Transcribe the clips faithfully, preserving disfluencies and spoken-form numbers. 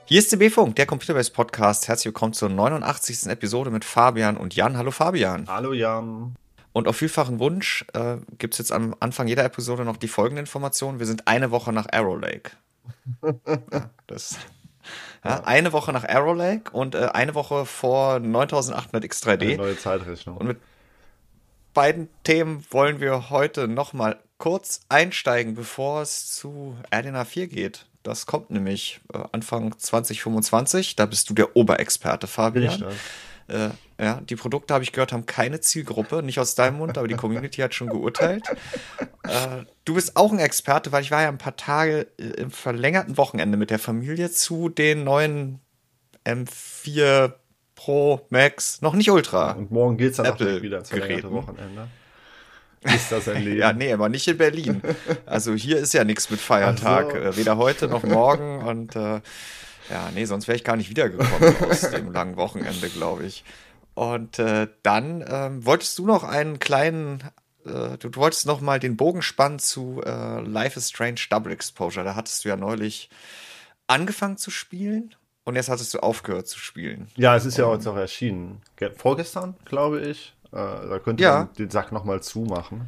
Hier ist der B-Funk, der Computerbase Podcast. Herzlich willkommen zur neunundachtzigsten Episode mit Fabian und Jan. Hallo Fabian. Hallo Jan. Und auf vielfachen Wunsch äh, gibt es jetzt am Anfang jeder Episode noch die folgende Information. Wir sind eine Woche nach Arrow Lake. Ja, das, ja, ja. Eine Woche nach Arrow Lake und äh, eine Woche vor neuntausendachthundert X drei D. Eine neue Zeitrechnung. Und mit beiden Themen wollen wir heute nochmal kurz einsteigen, bevor es zu R D N A vier geht. Das kommt nämlich äh, Anfang zwanzig fünfundzwanzig. Da bist du der Oberexperte, Fabian. Bin ich äh, ja, die Produkte, habe ich gehört, haben keine Zielgruppe. Nicht aus deinem Mund, aber die Community hat schon geurteilt. äh, du bist auch ein Experte, weil ich war ja ein paar Tage äh, im verlängerten Wochenende mit der Familie zu den neuen M vier Pro Max, noch nicht Ultra. Und morgen geht's dann Apple auch wieder ins verlängerte Wochenende. Ist das ein Leben? Ja, nee, aber nicht in Berlin. Also hier ist ja nichts mit Feiertag. So. Äh, weder heute noch morgen. Und äh, ja, nee, sonst wäre ich gar nicht wiedergekommen aus dem langen Wochenende, glaube ich. Und äh, dann ähm, wolltest du noch einen kleinen, äh, du, du wolltest noch mal den Bogen spannen zu äh, Life is Strange Double Exposure. Da hattest du ja neulich angefangen zu spielen und jetzt hattest du aufgehört zu spielen. Ja, es ist ja jetzt auch erschienen. Vorgestern, glaube ich. Da könnte ja. man den Sack nochmal zumachen.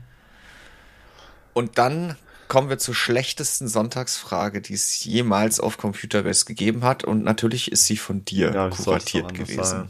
Und dann kommen wir zur schlechtesten Sonntagsfrage, die es jemals auf Computerbase gegeben hat. Und natürlich ist sie von dir ja, kuratiert gewesen. Sein.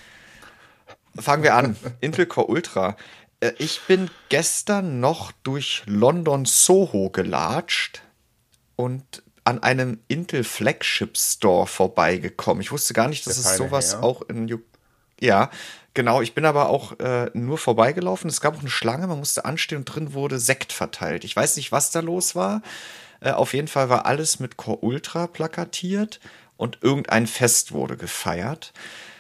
Fangen wir an. Intel Core Ultra. Ich bin gestern noch durch London Soho gelatscht und an einem Intel Flagship Store vorbeigekommen. Ich wusste gar nicht, dass es sowas Herr. auch in U K Ja, genau. Ich bin aber auch äh, nur vorbeigelaufen. Es gab auch eine Schlange, man musste anstehen und drin wurde Sekt verteilt. Ich weiß nicht, was da los war. Äh, auf jeden Fall war alles mit Core Ultra plakatiert und irgendein Fest wurde gefeiert.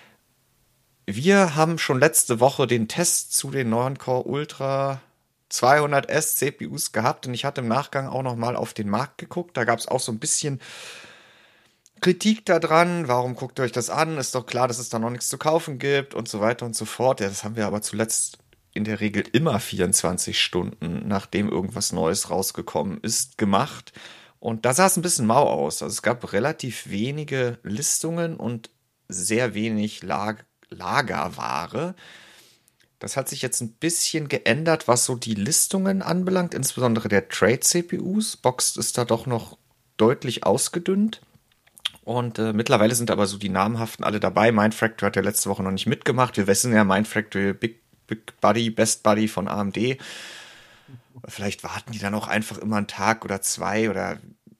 Wir haben schon letzte Woche den Test zu den neuen Core Ultra zweihundert S C P Us gehabt und ich hatte im Nachgang auch noch mal auf den Markt geguckt. Da gab es auch so ein bisschen Kritik daran, warum guckt ihr euch das an? Ist doch klar, dass es da noch nichts zu kaufen gibt und so weiter und so fort. Ja, das haben wir aber zuletzt in der Regel immer vierundzwanzig Stunden, nachdem irgendwas Neues rausgekommen ist, gemacht. Und da sah es ein bisschen mau aus. Also es gab relativ wenige Listungen und sehr wenig Lag- Lagerware. Das hat sich jetzt ein bisschen geändert, was so die Listungen anbelangt, insbesondere der Trade-C P Us. Boxed ist da doch noch deutlich ausgedünnt. Und äh, mittlerweile sind aber so die namhaften alle dabei. Mindfactory hat ja letzte Woche noch nicht mitgemacht. Wir wissen ja, Mindfactory, Big, Big Buddy, Best Buddy von A M D. Vielleicht warten die dann auch einfach immer einen Tag oder zwei oder äh,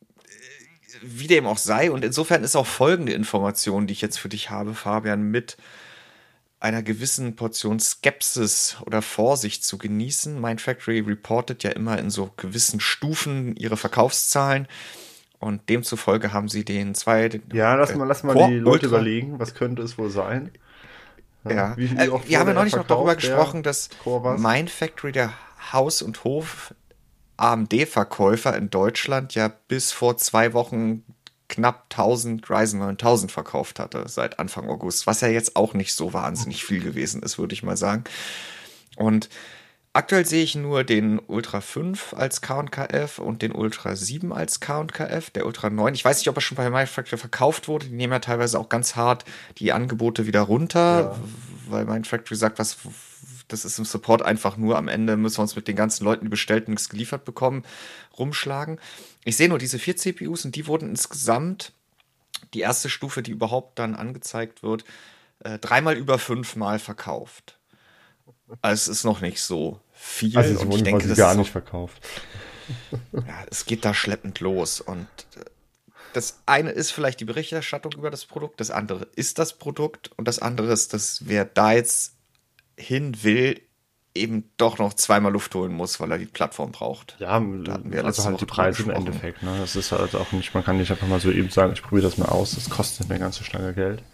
wie dem auch sei. Und insofern ist auch folgende Information, die ich jetzt für dich habe, Fabian, mit einer gewissen Portion Skepsis oder Vorsicht zu genießen. Mindfactory reportet ja immer in so gewissen Stufen ihre Verkaufszahlen. Und demzufolge haben sie den zwei... Ja, lass mal, lass mal die Leute Ultra überlegen, was könnte es wohl sein. Ja, ja. Wie, wie äh, wir haben ja neulich noch darüber gesprochen, dass Mindfactory, der Haus- und Hof-A M D-Verkäufer in Deutschland, ja bis vor zwei Wochen knapp tausend Ryzen neuntausend verkauft hatte, seit Anfang August. Was ja jetzt auch nicht so wahnsinnig viel gewesen ist, würde ich mal sagen. Und aktuell sehe ich nur den Ultra fünf als K und K F und den Ultra sieben als K und K F. Der Ultra neun, ich weiß nicht, ob er schon bei Mindfactory verkauft wurde. Die nehmen ja teilweise auch ganz hart die Angebote wieder runter, ja. Weil Mindfactory sagt, was, das ist im Support einfach nur, am Ende müssen wir uns mit den ganzen Leuten, die bestellt und nichts geliefert bekommen, rumschlagen. Ich sehe nur diese vier C P Us und die wurden insgesamt, die erste Stufe, die überhaupt dann angezeigt wird, äh, dreimal über fünfmal verkauft. Also es ist noch nicht so viel. Also und ich denke, das gar nicht verkauft. Ja, es geht da schleppend los. Und das eine ist vielleicht die Berichterstattung über das Produkt, das andere ist das Produkt und das andere ist, dass wer da jetzt hin will, eben doch noch zweimal Luft holen muss, weil er die Plattform braucht. Ja, wir also halt die Preise im Endeffekt. Ne? Das ist halt auch nicht, man kann nicht einfach mal so eben sagen, ich probiere das mal aus, das kostet mir ganz so schnell Geld.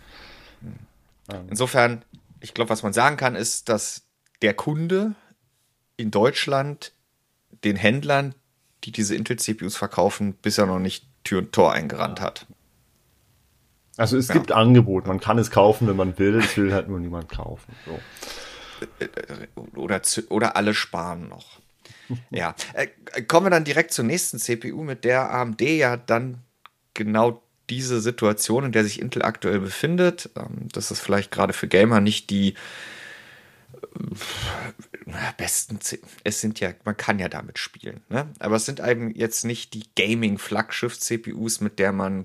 Insofern, ich glaube, was man sagen kann, ist, dass der Kunde in Deutschland den Händlern, die diese Intel-C P Us verkaufen, bisher noch nicht Tür und Tor eingerannt hat. Also es ja. gibt Angebot, man kann es kaufen, wenn man will, es will halt nur niemand kaufen. So. Oder, oder alle sparen noch. Ja, äh, kommen wir dann direkt zur nächsten C P U, mit der A M D ja dann genau diese Situation, in der sich Intel aktuell befindet. Das ist vielleicht gerade für Gamer nicht die besten, es sind ja, man kann ja damit spielen, ne? Aber es sind eben jetzt nicht die Gaming-Flaggschiff-C P Us, mit der man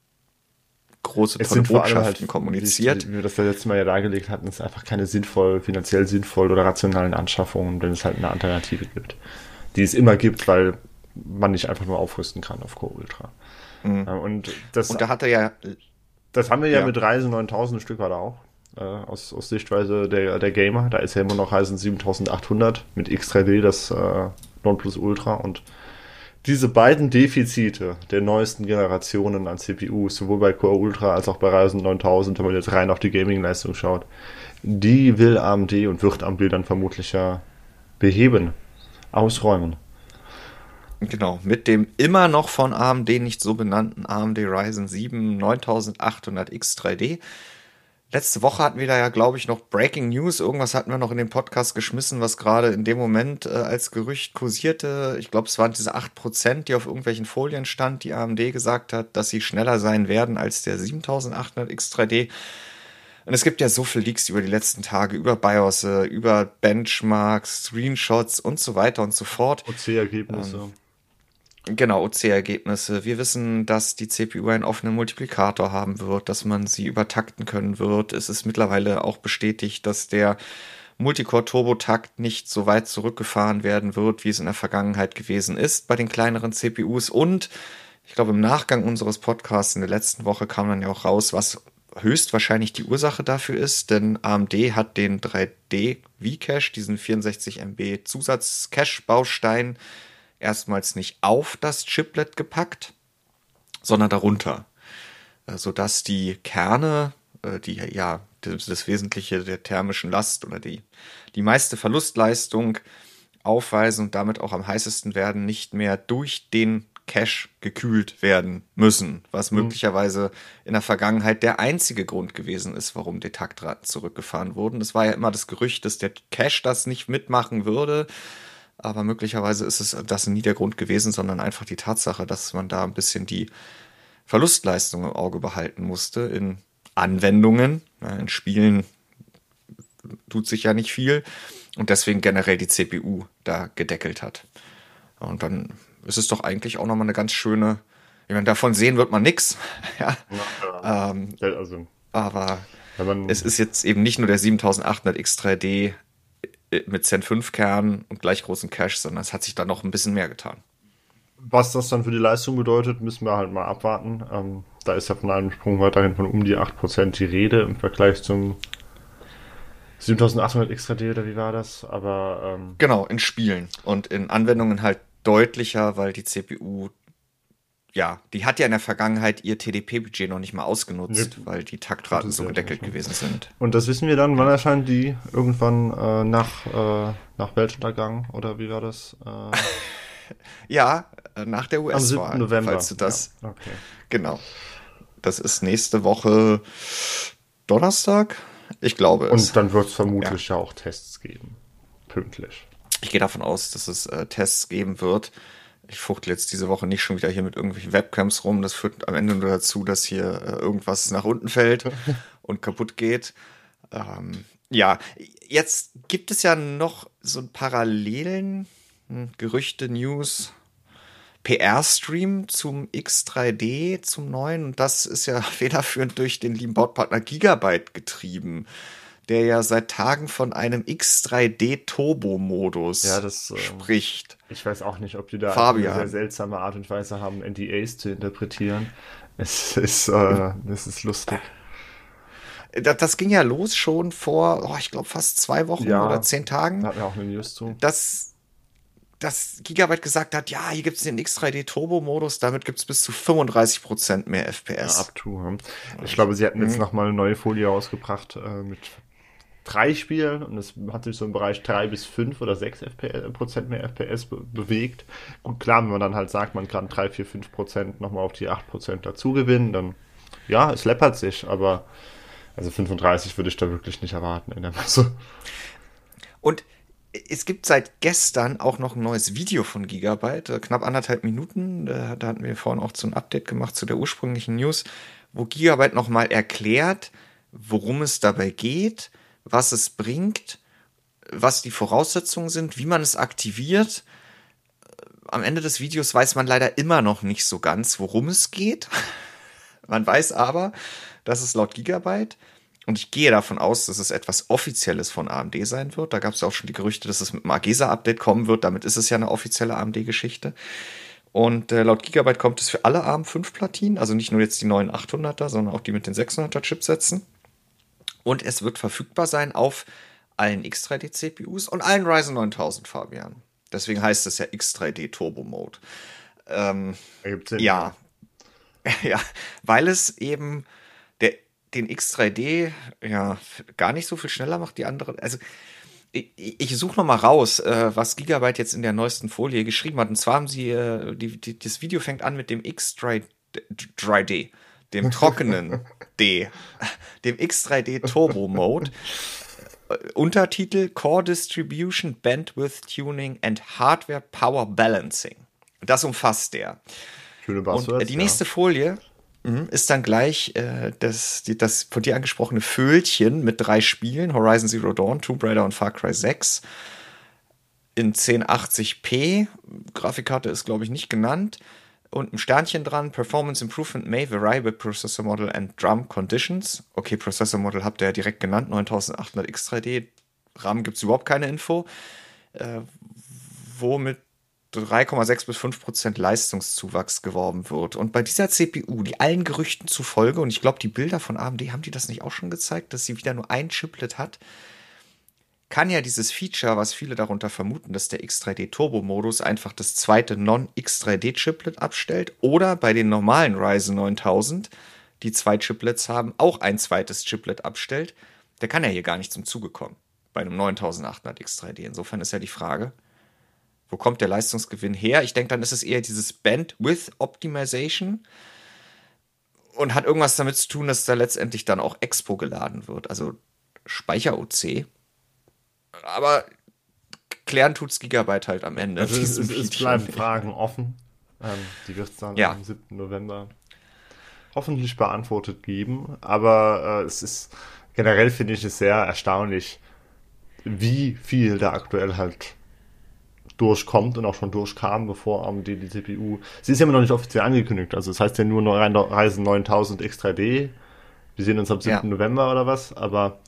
große, tolle Botschaften halt, kommuniziert. Wie wir das ja letztes Mal ja dargelegt hatten, ist einfach keine sinnvoll, finanziell sinnvoll oder rationalen Anschaffungen, wenn es halt eine Alternative gibt, die es immer gibt, weil man nicht einfach nur aufrüsten kann auf Core Ultra. Mhm. Und, das, Und da hat er ja... Das haben wir ja, ja mit Ryzen neuntausend ein Stück weit auch. Aus, aus Sichtweise der, der Gamer. Da ist ja immer noch Ryzen siebentausendachthundert mit X drei D, das äh, Nonplusultra. Und diese beiden Defizite der neuesten Generationen an C P Us, sowohl bei Core Ultra als auch bei Ryzen neuntausend, wenn man jetzt rein auf die Gaming-Leistung schaut, die will A M D und wird A M D dann vermutlich ja beheben, ausräumen. Genau, mit dem immer noch von A M D nicht so benannten A M D Ryzen sieben neuntausendachthundert X drei D. Letzte Woche hatten wir da ja, glaube ich, noch Breaking News. Irgendwas hatten wir noch in den Podcast geschmissen, was gerade in dem Moment äh, als Gerücht kursierte. Ich glaube, es waren diese acht Prozent, die auf irgendwelchen Folien stand, die A M D gesagt hat, dass sie schneller sein werden als der siebentausendachthundert X drei D. Und es gibt ja so viele Leaks über die letzten Tage, über BIOS, über Benchmarks, Screenshots und so weiter und so fort. O C-Ergebnisse. Ähm, Genau, O C-Ergebnisse. Wir wissen, dass die C P U einen offenen Multiplikator haben wird, dass man sie übertakten können wird. Es ist mittlerweile auch bestätigt, dass der Multicore-Turbo-Takt nicht so weit zurückgefahren werden wird, wie es in der Vergangenheit gewesen ist bei den kleineren C P Us. Und ich glaube, im Nachgang unseres Podcasts in der letzten Woche kam dann ja auch raus, was höchstwahrscheinlich die Ursache dafür ist, denn A M D hat den drei D V-Cache, diesen vierundsechzig Megabyte Zusatz-Cache-Baustein, erstmals nicht auf das Chiplet gepackt, sondern darunter, sodass die Kerne, die ja das, das Wesentliche der thermischen Last oder die, die meiste Verlustleistung aufweisen und damit auch am heißesten werden, nicht mehr durch den Cache gekühlt werden müssen, was mhm. möglicherweise in der Vergangenheit der einzige Grund gewesen ist, warum die Taktraten zurückgefahren wurden. Es war ja immer das Gerücht, dass der Cache das nicht mitmachen würde, aber möglicherweise ist es das nie der Grund gewesen, sondern einfach die Tatsache, dass man da ein bisschen die Verlustleistung im Auge behalten musste in Anwendungen. In Spielen tut sich ja nicht viel und deswegen generell die C P U da gedeckelt hat. Und dann ist es doch eigentlich auch nochmal eine ganz schöne, ich meine, davon sehen wird man nichts. Ja. Ja, ähm, also, aber man, es ist jetzt eben nicht nur der siebentausendachthundert X drei D mit Zen fünf Kernen und gleich großen Cache, sondern es hat sich da noch ein bisschen mehr getan. Was das dann für die Leistung bedeutet, müssen wir halt mal abwarten. Ähm, da ist ja von einem Sprung weiterhin von um die acht Prozent die Rede im Vergleich zum siebentausendachthundert X drei D oder wie war das? Aber ähm, genau, in Spielen und in Anwendungen halt deutlicher, weil die C P U, ja, die hat ja in der Vergangenheit ihr T D P-Budget noch nicht mal ausgenutzt, nee, weil die Taktraten so gedeckelt gewesen sind. Und das wissen wir dann, wann erscheint die? Irgendwann äh, nach, äh, nach Weltuntergang oder wie war das? Äh, ja, nach der U S-Wahl. Am siebten November. Falls du das, ja, okay. Genau. Das ist nächste Woche Donnerstag, ich glaube es. Und dann wird es vermutlich ja. ja auch Tests geben. Pünktlich. Ich gehe davon aus, dass es äh, Tests geben wird. Ich fuchtel jetzt diese Woche nicht schon wieder hier mit irgendwelchen Webcams rum. Das führt am Ende nur dazu, dass hier äh, irgendwas nach unten fällt und kaputt geht. Ähm, ja, jetzt gibt es ja noch so einen parallelen hm, Gerüchte, News, P R-Stream zum X drei D, zum neuen. Und das ist ja federführend durch den lieben Bordpartner Gigabyte getrieben, der ja seit Tagen von einem X drei D-Turbo-Modus ja, das, äh, spricht. Ich weiß auch nicht, ob die da Fabian. eine sehr seltsame Art und Weise haben, N D As zu interpretieren. Es ist, äh, es ist lustig. Das, das ging ja los schon vor, oh, ich glaube, fast zwei Wochen ja, oder zehn Tagen. Da hatten wir auch eine News zu. Dass, dass Gigabyte gesagt hat, ja, hier gibt es den X drei D-Turbo-Modus, damit gibt es bis zu fünfunddreißig Prozent mehr F P S. Ja, up to. Ich glaube, sie hatten jetzt mhm. nochmal eine neue Folie rausgebracht äh, mit drei Spielen und es hat sich so im Bereich drei bis fünf oder sechs Prozent mehr F P S be- bewegt. Gut, klar, wenn man dann halt sagt, man kann drei, vier, fünf Prozent nochmal auf die acht Prozent dazu gewinnen, dann ja, es läppert sich, aber also fünfunddreißig würde ich da wirklich nicht erwarten in der Masse. Und Es gibt seit gestern auch noch ein neues Video von Gigabyte, äh, knapp anderthalb Minuten. Da, da hatten wir vorhin auch so ein Update gemacht zu der ursprünglichen News, wo Gigabyte nochmal erklärt, worum es dabei geht, was es bringt, was die Voraussetzungen sind, wie man es aktiviert. Am Ende des Videos weiß man leider immer noch nicht so ganz, worum es geht. Man weiß aber, dass es laut Gigabyte, und ich gehe davon aus, dass es etwas Offizielles von A M D sein wird. Da gab es ja auch schon die Gerüchte, dass es mit dem AGESA-Update kommen wird. Damit ist es ja eine offizielle A M D-Geschichte. Und äh, laut Gigabyte kommt es für alle A R M fünf Platinen, also nicht nur jetzt die neuen achthunderter, sondern auch die mit den sechshunderter Chipsätzen. Und es wird verfügbar sein auf allen X drei D-C P Us und allen Ryzen neuntausend, Fabian. Deswegen heißt es ja X drei D Turbo Mode. Ähm, Sinn, ja. ja, weil es eben der, den X drei D ja gar nicht so viel schneller macht, die anderen. Also ich, ich suche noch mal raus, äh, was Gigabyte jetzt in der neuesten Folie geschrieben hat. Und zwar haben sie, äh, die, die, das Video fängt an mit dem X drei D, dem trockenen D, dem X drei D Turbo Mode. Untertitel Core Distribution, Bandwidth Tuning and Hardware Power Balancing. Das umfasst der. Schöne Buzzwords, und die nächste ja. Folie mh, ist dann gleich äh, das, die, das von dir angesprochene Füllchen mit drei Spielen: Horizon Zero Dawn, Tomb Raider und Far Cry sechs in zehn achtzig p. Grafikkarte ist, glaube ich, nicht genannt. Und ein Sternchen dran, Performance Improvement may vary with Processor Model and Drum Conditions. Okay, Processor Model habt ihr ja direkt genannt, neuntausendachthundert X drei D. RAM gibt es überhaupt keine Info. Äh, wo mit drei Komma sechs bis fünf Prozent Leistungszuwachs geworben wird. Und bei dieser C P U, die allen Gerüchten zufolge, und ich glaube, die Bilder von A M D, haben die das nicht auch schon gezeigt, dass sie wieder nur ein Chiplet hat, kann ja dieses Feature, was viele darunter vermuten, dass der X drei D Turbo-Modus einfach das zweite Non-X drei D-Chiplet abstellt, oder bei den normalen Ryzen neuntausend, die zwei Chiplets haben, auch ein zweites Chiplet abstellt. Der kann ja hier gar nicht zum Zuge kommen, bei einem neuntausendachthundert X drei D. Insofern ist ja die Frage, wo kommt der Leistungsgewinn her? Ich denke, dann ist es eher dieses Bandwidth Optimization und hat irgendwas damit zu tun, dass da letztendlich dann auch Expo geladen wird, also Speicher-O C. Aber klären tut's Gigabyte halt am Ende. Also es, es, es bleiben Fragen offen. Ähm, die wird es dann ja. am siebten November hoffentlich beantwortet geben. Aber äh, es ist generell, finde ich es sehr erstaunlich, wie viel da aktuell halt durchkommt und auch schon durchkam, bevor A M D die C P U. Sie ist ja immer noch nicht offiziell angekündigt. Also das heißt ja nur Ryzen neuntausend X drei D. Wir sehen uns am siebten Ja. November oder was. Aber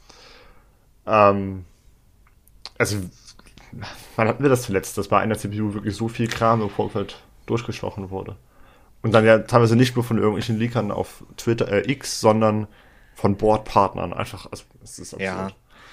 ähm, also, wann hatten wir das zuletzt, dass bei einer C P U wirklich so viel Kram im Vorfeld durchgestochen wurde? Und dann ja teilweise nicht nur von irgendwelchen Leakern auf Twitter, äh, X, sondern von Boardpartnern. Einfach, also, es ist absurd. Ja.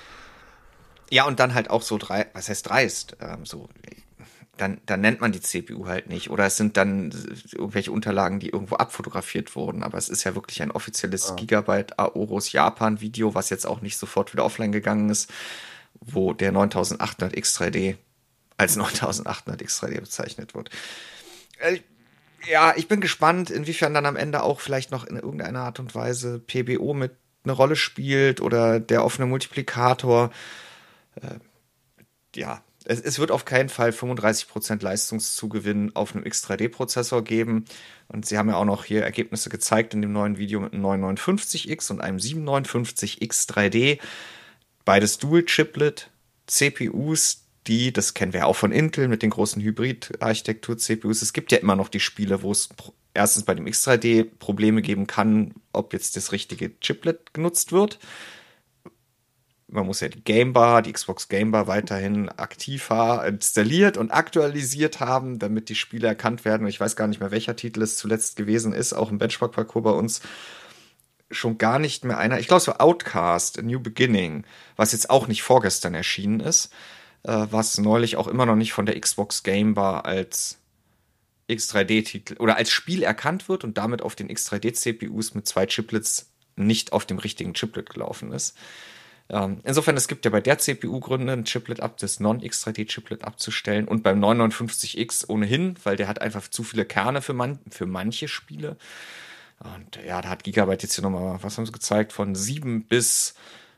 Ja, und dann halt auch so drei, was heißt dreist? Ähm, so, dann, dann nennt man die C P U halt nicht. Oder es sind dann irgendwelche Unterlagen, die irgendwo abfotografiert wurden. Aber es ist ja wirklich ein offizielles ah. Gigabyte Aorus Japan Video, was jetzt auch nicht sofort wieder offline gegangen ist, wo der neuntausendachthundert X drei D als neuntausendachthundert X drei D bezeichnet wird. Äh, ja, ich bin gespannt, inwiefern dann am Ende auch vielleicht noch in irgendeiner Art und Weise P B O mit eine Rolle spielt oder der offene Multiplikator. Äh, ja, es, es wird auf keinen Fall fünfunddreißig Prozent Leistungszugewinn auf einem X drei D-Prozessor geben. Und sie haben ja auch noch hier Ergebnisse gezeigt in dem neuen Video mit einem neunhundertneunundfünfzig X und einem siebenhundertneunundfünfzig X drei D. Beides Dual-Chiplet C P Us, die, das kennen wir auch von Intel mit den großen Hybrid-Architektur-C P Us. Es gibt ja immer noch die Spiele, wo es erstens bei dem X drei D Probleme geben kann, ob jetzt das richtige Chiplet genutzt wird. Man muss ja die Gamebar, die Xbox Gamebar weiterhin aktiv installiert und aktualisiert haben, damit die Spiele erkannt werden. Und ich weiß gar nicht mehr, welcher Titel es zuletzt gewesen ist, auch im Benchmark-Parcours bei uns. Schon gar nicht mehr einer, ich glaube es war Outcast, A New Beginning, was jetzt auch nicht vorgestern erschienen ist, äh, was neulich auch immer noch nicht von der Xbox Gamebar als X drei D-Titel oder als Spiel erkannt wird und damit auf den X drei D-C P Us mit zwei Chiplets nicht auf dem richtigen Chiplet gelaufen ist. Ähm, insofern, es gibt ja bei der C P U Gründe, ein Chiplet ab, das Non-X drei D-Chiplet abzustellen und beim neunhundertneunundfünfzig X ohnehin, weil der hat einfach zu viele Kerne für, man, für manche Spiele. Und ja, da hat Gigabyte jetzt hier nochmal, was haben sie gezeigt, von sieben bis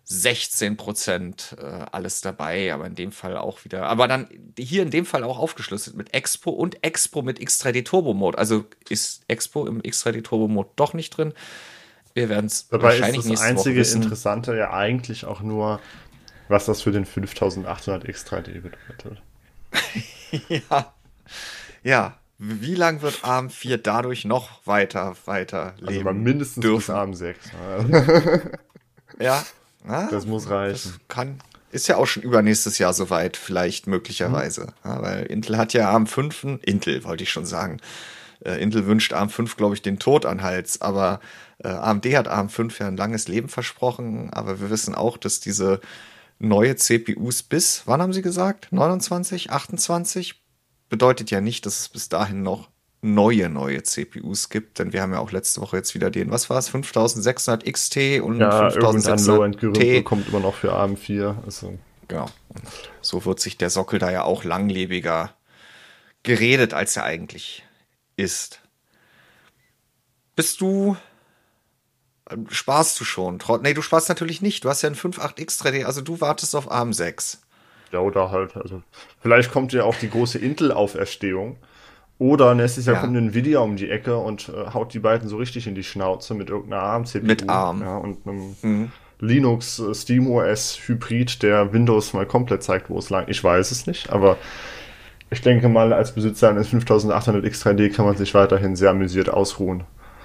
sechzehn Prozent äh, alles dabei, aber in dem Fall auch wieder, aber dann hier in dem Fall auch aufgeschlüsselt mit Expo und Expo mit X drei D Turbo Mode. Also ist Expo im X drei D Turbo Mode doch nicht drin. Wir werden es wahrscheinlich nächste Woche wissen. Dabei ist das einzige Interessante ja eigentlich auch nur, was das für den fünftausendachthundert X drei D bedeutet. ja, ja. Wie lang wird ARM vier dadurch noch weiter, weiter leben Also mal mindestens dürfen? Bis ARM sechs. ja. Ah, das muss reichen. Das kann, ist ja auch schon übernächstes Jahr soweit, vielleicht möglicherweise. Mhm. Ja, weil Intel hat ja ARM fünf, Intel wollte ich schon sagen. Äh, Intel wünscht ARM fünf, glaube ich, den Tod an Hals. Aber äh, A M D hat ARM fünf ja ein langes Leben versprochen. Aber wir wissen auch, dass diese neue C P Us bis, wann haben sie gesagt? neunundzwanzig, achtundzwanzig? Bedeutet ja nicht, dass es bis dahin noch neue, neue C P Us gibt, denn wir haben ja auch letzte Woche jetzt wieder den, was war es, fünftausendsechshundert X T und ja, fünftausendsechshundert T. Kommt immer noch für ARM vier. Also. Genau. Und so wird sich der Sockel da ja auch langlebiger geredet, als er eigentlich ist. Bist du, sparst du schon? Nee, du sparst natürlich nicht. Du hast ja einen fünf Punkt acht X drei D, also du wartest auf ARM sechs. Ja, oder halt, also vielleicht kommt ja auch die große Intel-Auferstehung. Oder nächstes Jahr ja. kommt Nvidia um die Ecke und äh, haut die beiden so richtig in die Schnauze mit irgendeiner ARM-C P U. Mit ARM. Ja, und einem mhm. Linux, äh, SteamOS-Hybrid, der Windows mal komplett zeigt, wo es lang. Ich weiß es nicht, aber ich denke mal, als Besitzer eines fünftausendachthundert X drei D kann man sich weiterhin sehr amüsiert ausruhen.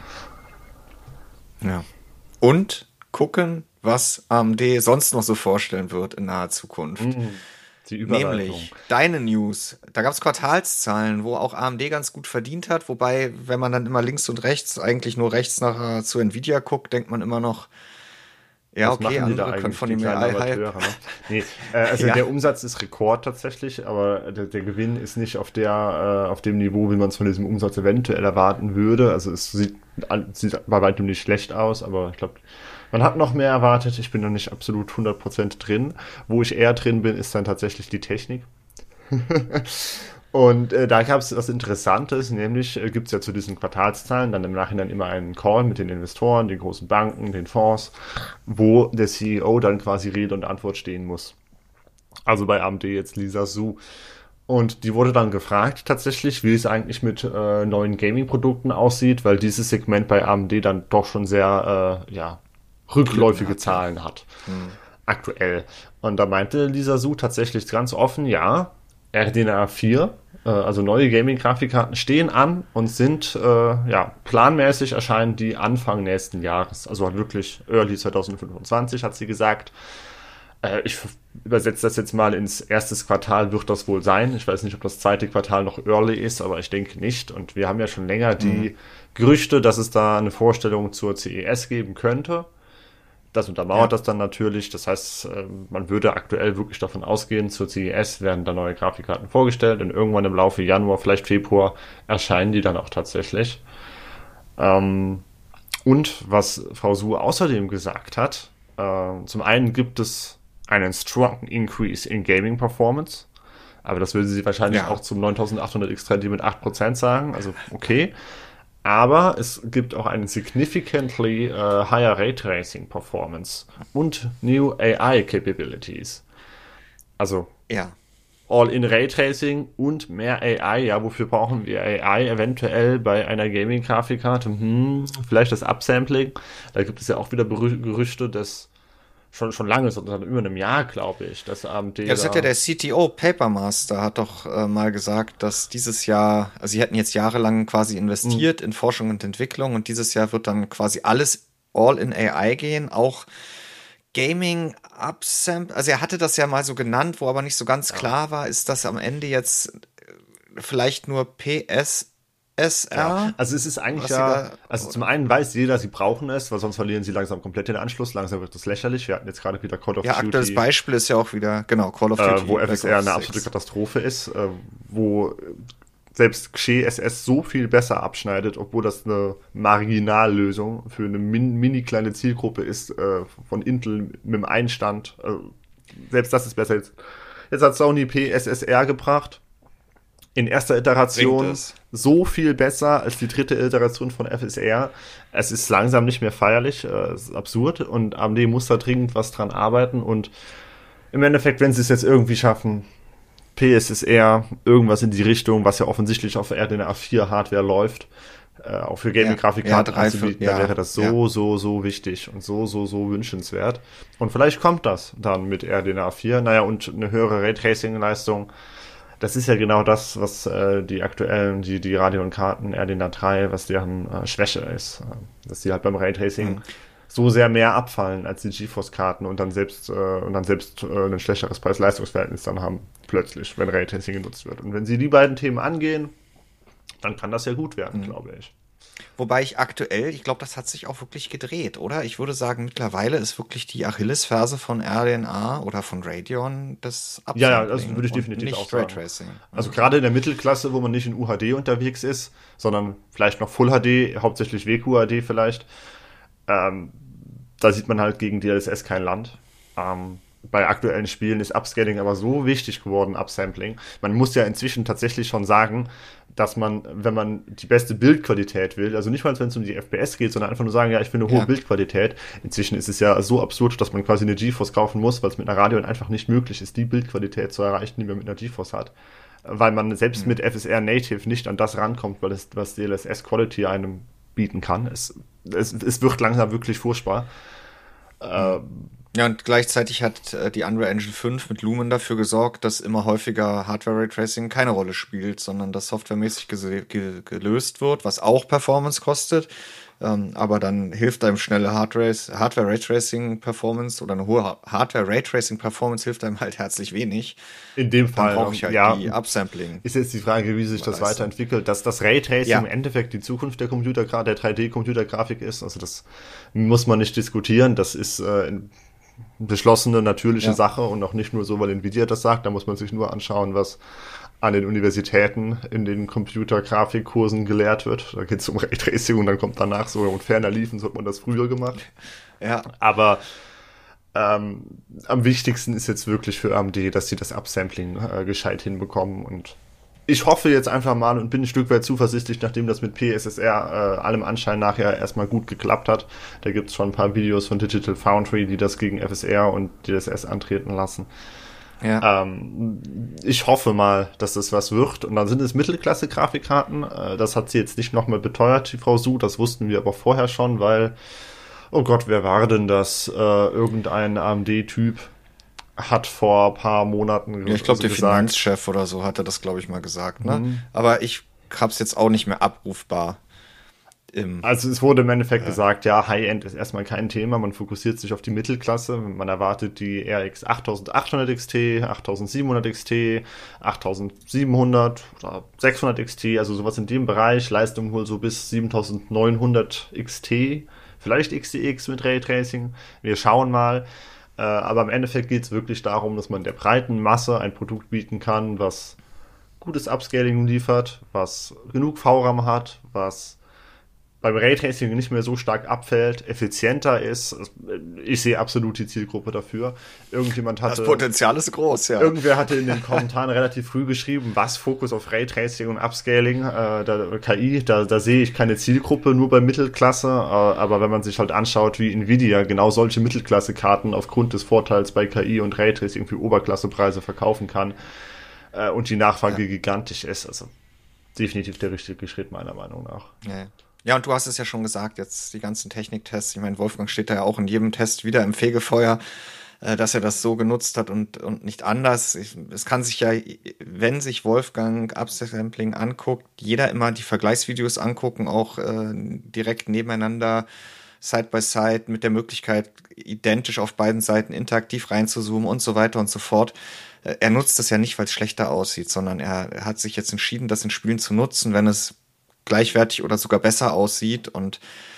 Ja. Und gucken, was A M D sonst noch so vorstellen wird in naher Zukunft. Mhm. Die Nämlich deine News. Da gab es Quartalszahlen, wo auch A M D ganz gut verdient hat. Wobei, wenn man dann immer links und rechts, eigentlich nur rechts nach zu Nvidia guckt, denkt man immer noch, ja, was okay, andere können von dem A I-Hype. Ne? Nee, äh, also ja. Der Umsatz ist Rekord tatsächlich, aber der, der Gewinn ist nicht auf der äh, auf dem Niveau, wie man es von diesem Umsatz eventuell erwarten würde. Also es sieht, sieht bei weitem nicht schlecht aus, aber ich glaube, man hat noch mehr erwartet. Ich bin noch nicht absolut hundert Prozent drin. Wo ich eher drin bin, ist dann tatsächlich die Technik. Und äh, da gab es was Interessantes, nämlich äh, gibt es ja zu diesen Quartalszahlen dann im Nachhinein immer einen Call mit den Investoren, den großen Banken, den Fonds, wo der C E O dann quasi Rede und Antwort stehen muss. Also bei A M D jetzt Lisa Su. Und die wurde dann gefragt tatsächlich, wie es eigentlich mit äh, neuen Gaming-Produkten aussieht, weil dieses Segment bei A M D dann doch schon sehr, äh, ja, rückläufige Zahlen hat. Hm. Aktuell. Und da meinte Lisa Su tatsächlich ganz offen, ja, R D N A vier, äh, also neue Gaming-Grafikkarten stehen an und sind, äh, ja, planmäßig erscheinen die Anfang nächsten Jahres. Also halt wirklich Early zwanzig fünfundzwanzig, hat sie gesagt. Äh, ich übersetze das jetzt mal ins erstes Quartal, wird das wohl sein. Ich weiß nicht, ob das zweite Quartal noch Early ist, aber ich denke nicht. Und wir haben ja schon länger die mhm. Gerüchte, dass es da eine Vorstellung zur C E S geben könnte. Das untermauert ja. das dann natürlich. Das heißt, man würde aktuell wirklich davon ausgehen, zur C E S werden da neue Grafikkarten vorgestellt und irgendwann im Laufe Januar, vielleicht Februar erscheinen die dann auch tatsächlich. Und was Frau Su außerdem gesagt hat, zum einen gibt es einen strong increase in Gaming Performance, aber das würde sie wahrscheinlich ja. auch zum neuntausendachthundert X drei D mit acht Prozent sagen, also okay. Aber es gibt auch einen significantly uh, higher Raytracing Performance und New A I Capabilities. Also ja. All-in Raytracing und mehr A I. Ja, wofür brauchen wir A I eventuell bei einer Gaming-Grafikkarte? Hm, vielleicht das Upsampling. Da gibt es ja auch wieder Berü- Gerüchte, dass Schon, schon lange, seit über einem Jahr, glaube ich, dass A M D. Ja, das hat ja der C T O, Papermaster, hat doch äh, mal gesagt, dass dieses Jahr, also sie hätten jetzt jahrelang quasi investiert mhm. in Forschung und Entwicklung und dieses Jahr wird dann quasi alles all in A I gehen, auch Gaming Upsample, also er hatte das ja mal so genannt, wo aber nicht so ganz ja. klar war, ist das am Ende jetzt vielleicht nur P S S R? Ja, also es ist eigentlich ja, also zum einen weiß jeder, sie brauchen es, weil sonst verlieren sie langsam komplett den Anschluss, langsam wird das lächerlich. Wir hatten jetzt gerade wieder Call of ja, Duty. Ja, aktuelles Beispiel ist ja auch wieder, genau, Call of Duty. Äh, wo F S R eine absolute Katastrophe ist, äh, wo selbst G S S so viel besser abschneidet, obwohl das eine Marginallösung für eine min- mini kleine Zielgruppe ist, äh, von Intel mit dem Einstand. Äh, selbst das ist besser. Jetzt, jetzt hat Sony P S S R gebracht. in erster Iteration so viel besser als die dritte Iteration von F S R. Es ist langsam nicht mehr feierlich, es ist absurd und A M D muss da dringend was dran arbeiten und im Endeffekt, wenn sie es jetzt irgendwie schaffen, P S S R, irgendwas in die Richtung, was ja offensichtlich auf R D N A vier Hardware läuft, äh, auch für Gaming-Grafikkarten ja, anzubieten, ja, dann wäre das so, ja. so, so wichtig und so, so, so wünschenswert. Und vielleicht kommt das dann mit R D N A vier, naja, und eine höhere Raytracing-Leistung. Das ist ja genau das, was äh, die aktuellen, die, die Radeon-Karten R D N A drei, was deren äh, Schwäche ist. Äh, dass die halt beim Raytracing mhm. so sehr mehr abfallen als die GeForce-Karten und dann selbst äh, und dann selbst äh, ein schlechteres Preis-Leistungs-Verhältnis dann haben, plötzlich, wenn Raytracing genutzt wird. Und wenn sie die beiden Themen angehen, dann kann das ja gut werden, mhm. glaube ich. Wobei ich aktuell, ich glaube, das hat sich auch wirklich gedreht, oder? Ich würde sagen, mittlerweile ist wirklich die Achillesferse von R D N A oder von Radeon das Upsampling. Ja, ja, das würde ich definitiv nicht auch sagen. Raytracing. Also mhm. gerade in der Mittelklasse, wo man nicht in U H D unterwegs ist, sondern vielleicht noch Full H D, hauptsächlich W Q H D vielleicht, ähm, da sieht man halt gegen D L S S kein Land. Ähm, bei aktuellen Spielen ist Upscaling aber so wichtig geworden, Upsampling. Man muss ja inzwischen tatsächlich schon sagen, dass man, wenn man die beste Bildqualität will, also nicht mal, wenn es um die F P S geht, sondern einfach nur sagen, ja, ich will eine hohe ja. Bildqualität. Inzwischen ist es ja so absurd, dass man quasi eine GeForce kaufen muss, weil es mit einer Radeon einfach nicht möglich ist, die Bildqualität zu erreichen, die man mit einer GeForce hat. Weil man selbst mhm. mit F S R Native nicht an das rankommt, weil es, was D L S S Quality einem bieten kann. Es, es, es wird langsam wirklich furchtbar. Mhm. Ähm, Ja, und gleichzeitig hat äh, die Unreal Engine fünf mit Lumen dafür gesorgt, dass immer häufiger Hardware-Raytracing keine Rolle spielt, sondern dass softwaremäßig gese- ge- gelöst wird, was auch Performance kostet. Ähm, aber dann hilft einem schnelle Hardware-Raytracing-Performance oder eine hohe Hardware-Raytracing-Performance hilft einem halt herzlich wenig. In dem Fall brauche ich halt ja, die Upsampling. Ist jetzt die Frage, wie sich das weiterentwickelt, dass das Raytracing ja. im Endeffekt die Zukunft der Computer, der drei D-Computergrafik ist. Also das muss man nicht diskutieren. Das ist äh, beschlossene, natürliche ja. Sache und auch nicht nur so, weil Nvidia das sagt. Da muss man sich nur anschauen, was an den Universitäten in den Computergrafikkursen gelehrt wird. Da geht es um Raytracing und dann kommt danach so, und ferner liefen, so hat man das früher gemacht. Ja. Aber ähm, am wichtigsten ist jetzt wirklich für A M D, dass sie das Upsampling äh, gescheit hinbekommen und ich hoffe jetzt einfach mal und bin ein Stück weit zuversichtlich, nachdem das mit P S S R äh, allem Anschein nachher erstmal gut geklappt hat. Da gibt es schon ein paar Videos von Digital Foundry, die das gegen F S R und D L S S antreten lassen. Ja. Ähm, ich hoffe mal, dass das was wird. Und dann sind es Mittelklasse-Grafikkarten. Äh, das hat sie jetzt nicht nochmal beteuert, die Frau Su. Das wussten wir aber vorher schon, weil, oh Gott, wer war denn das? Äh, irgendein A M D-Typ hat vor ein paar Monaten ja, ich glaube, also der gesagt, Finanzchef oder so hatte das, glaube ich, mal gesagt. Ne? Mhm. Aber ich hab's jetzt auch nicht mehr abrufbar. Im, also es wurde im Endeffekt ja. gesagt, ja, High-End ist erstmal kein Thema, man fokussiert sich auf die Mittelklasse, man erwartet die R X achttausendachthundert X T, achttausendsiebenhundert X T, achttausendsiebenhundert oder sechshundert X T, also sowas in dem Bereich, Leistung wohl so bis siebentausendneunhundert X T, vielleicht X T X mit Raytracing, wir schauen mal. Äh, aber im Endeffekt geht es wirklich darum, dass man der breiten Masse ein Produkt bieten kann, was gutes Upscaling liefert, was genug V RAM hat, was beim Raytracing nicht mehr so stark abfällt, effizienter ist. Ich sehe absolut die Zielgruppe dafür. Irgendjemand hatte, das Potenzial ist groß, ja. Irgendwer hatte in den Kommentaren relativ früh geschrieben, was Fokus auf Raytracing und Upscaling, äh, da, K I, da, da sehe ich keine Zielgruppe, nur bei Mittelklasse. Äh, aber wenn man sich halt anschaut, wie Nvidia genau solche Mittelklasse-Karten aufgrund des Vorteils bei K I und Raytracing für Oberklassepreise verkaufen kann äh, und die Nachfrage ja. gigantisch ist, also definitiv der richtige Schritt meiner Meinung nach. Ja. Ja, und du hast es ja schon gesagt, jetzt die ganzen Techniktests. Ich meine, Wolfgang steht da ja auch in jedem Test wieder im Fegefeuer, äh, dass er das so genutzt hat und, und nicht anders. Ich, es kann sich ja, wenn sich Wolfgang Upsampling anguckt, jeder immer die Vergleichsvideos angucken, auch äh, direkt nebeneinander, Side by Side, mit der Möglichkeit, identisch auf beiden Seiten interaktiv reinzuzoomen und so weiter und so fort. Äh, er nutzt das ja nicht, weil es schlechter aussieht, sondern er, er hat sich jetzt entschieden, das in Spielen zu nutzen, wenn es gleichwertig oder sogar besser aussieht und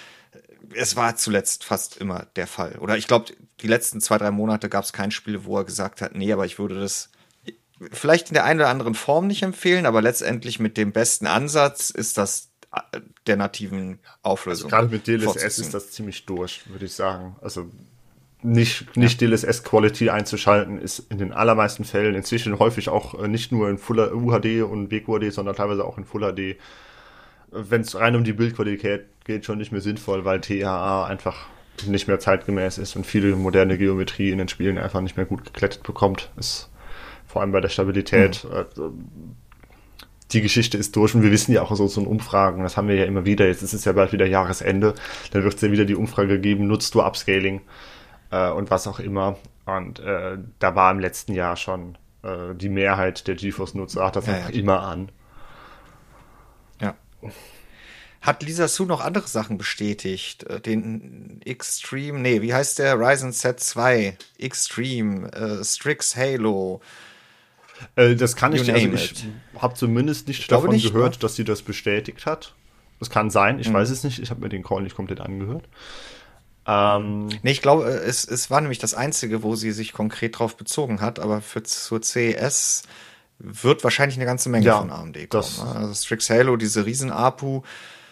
es war zuletzt fast immer der Fall. Oder ich glaube, die letzten zwei, drei Monate gab es kein Spiel, wo er gesagt hat, nee, aber ich würde das vielleicht in der einen oder anderen Form nicht empfehlen, aber letztendlich mit dem besten Ansatz ist das der nativen Auflösung. Also gerade mit D L S S ist das ziemlich durch, würde ich sagen. Also nicht, nicht ja. D L S S-Quality einzuschalten, ist in den allermeisten Fällen inzwischen häufig auch äh, nicht nur in Full U H D und W Q H D, sondern teilweise auch in Full H D. Wenn es rein um die Bildqualität geht, schon nicht mehr sinnvoll, weil T A A einfach nicht mehr zeitgemäß ist und viele moderne Geometrie in den Spielen einfach nicht mehr gut geklettet bekommt. Ist vor allem bei der Stabilität. Mhm. Äh, die Geschichte ist durch und wir wissen ja auch aus unseren Umfragen, das haben wir ja immer wieder, jetzt ist es ja bald wieder Jahresende, dann wird es ja wieder die Umfrage geben, nutzt du Upscaling äh, und was auch immer. Und äh, da war im letzten Jahr schon äh, die Mehrheit der GeForce-Nutzer hat das ja, einfach ja. immer an. Ja. Hat Lisa Su noch andere Sachen bestätigt? Den Extreme, nee, wie heißt der? Ryzen Z zwei, Extreme, äh, Strix Halo. Äh, das kann ich, also ich habe zumindest nicht davon nicht, gehört, ne? dass sie das bestätigt hat. Das kann sein, ich mhm. weiß es nicht, ich habe mir den Call nicht komplett angehört. Ähm, nee, ich glaube, es, es war nämlich das Einzige, wo sie sich konkret drauf bezogen hat, aber für zur C E S wird wahrscheinlich eine ganze Menge ja, von A M D kommen. Das, ne? Also Strix Halo, diese Riesen-A P U,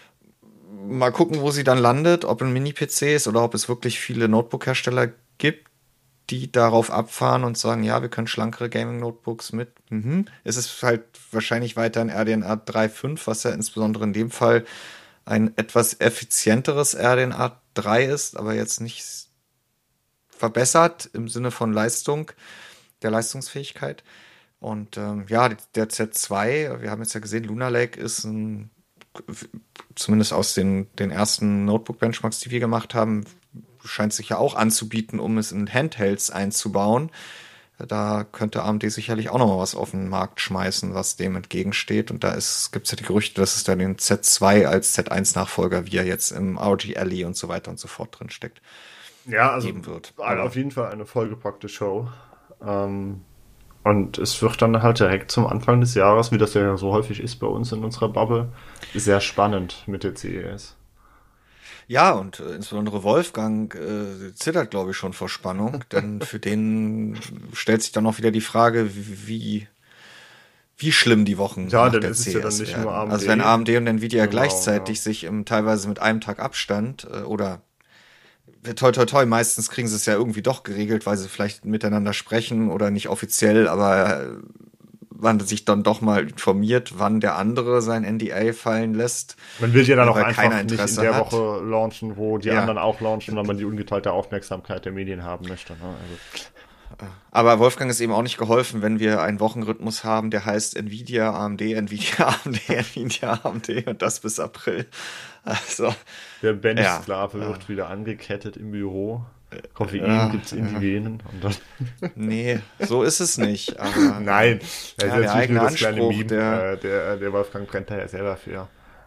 mal gucken, wo sie dann landet, ob ein Mini-P C ist oder ob es wirklich viele Notebook-Hersteller gibt, die darauf abfahren und sagen, ja, wir können schlankere Gaming-Notebooks mit. Mhm. Es ist halt wahrscheinlich weiterhin R D N A drei Punkt fünf, was ja insbesondere in dem Fall ein etwas effizienteres R D N A drei ist, aber jetzt nicht verbessert im Sinne von Leistung, der Leistungsfähigkeit. Und ähm, ja, der Z zwei, wir haben jetzt ja gesehen, Lunar Lake ist ein, zumindest aus den, den ersten Notebook-Benchmarks, die wir gemacht haben, scheint sich ja auch anzubieten, um es in Handhelds einzubauen. Da könnte A M D sicherlich auch noch mal was auf den Markt schmeißen, was dem entgegensteht. Und da gibt es ja die Gerüchte, dass es da den Z zwei als Z eins Nachfolger, wie er jetzt im R G Ally und so weiter und so fort drin steckt, ja, also geben wird. Aber auf jeden Fall eine vollgepackte Show. Ähm, und es wird dann halt direkt zum Anfang des Jahres, wie das ja so häufig ist bei uns in unserer Bubble, sehr spannend mit der C E S. Ja, und äh, insbesondere Wolfgang äh, zittert, glaube ich, schon vor Spannung, denn für den stellt sich dann auch wieder die Frage, wie, wie schlimm die Wochen ja, nach dann der ist C es E S ja dann nicht werden. nur A M D. Also wenn A M D und Nvidia genau, gleichzeitig ja. sich im, teilweise mit einem Tag Abstand äh, oder toi toi toi, meistens kriegen sie es ja irgendwie doch geregelt, weil sie vielleicht miteinander sprechen oder nicht offiziell, aber äh, wann sich dann doch mal informiert, wann der andere sein N D A fallen lässt. Man will ja dann auch einfach nicht in der hat. Woche launchen, wo die ja. anderen auch launchen, weil man die ungeteilte Aufmerksamkeit der Medien haben möchte. Ne? Also. Aber Wolfgang ist eben auch nicht geholfen, wenn wir einen Wochenrhythmus haben, der heißt Nvidia, A M D, Nvidia, A M D, Nvidia, A M D und das bis April. Also, der Bench-Sklave ja. wird wieder angekettet im Büro. Koffein ja, gibt's in ja. die Venen. Und dann nee, so ist es nicht. Aber, Nein, das ja, ist der eigene nur das Anspruch, kleine Meme. Der, der, der Wolfgang brennt da ja selber für.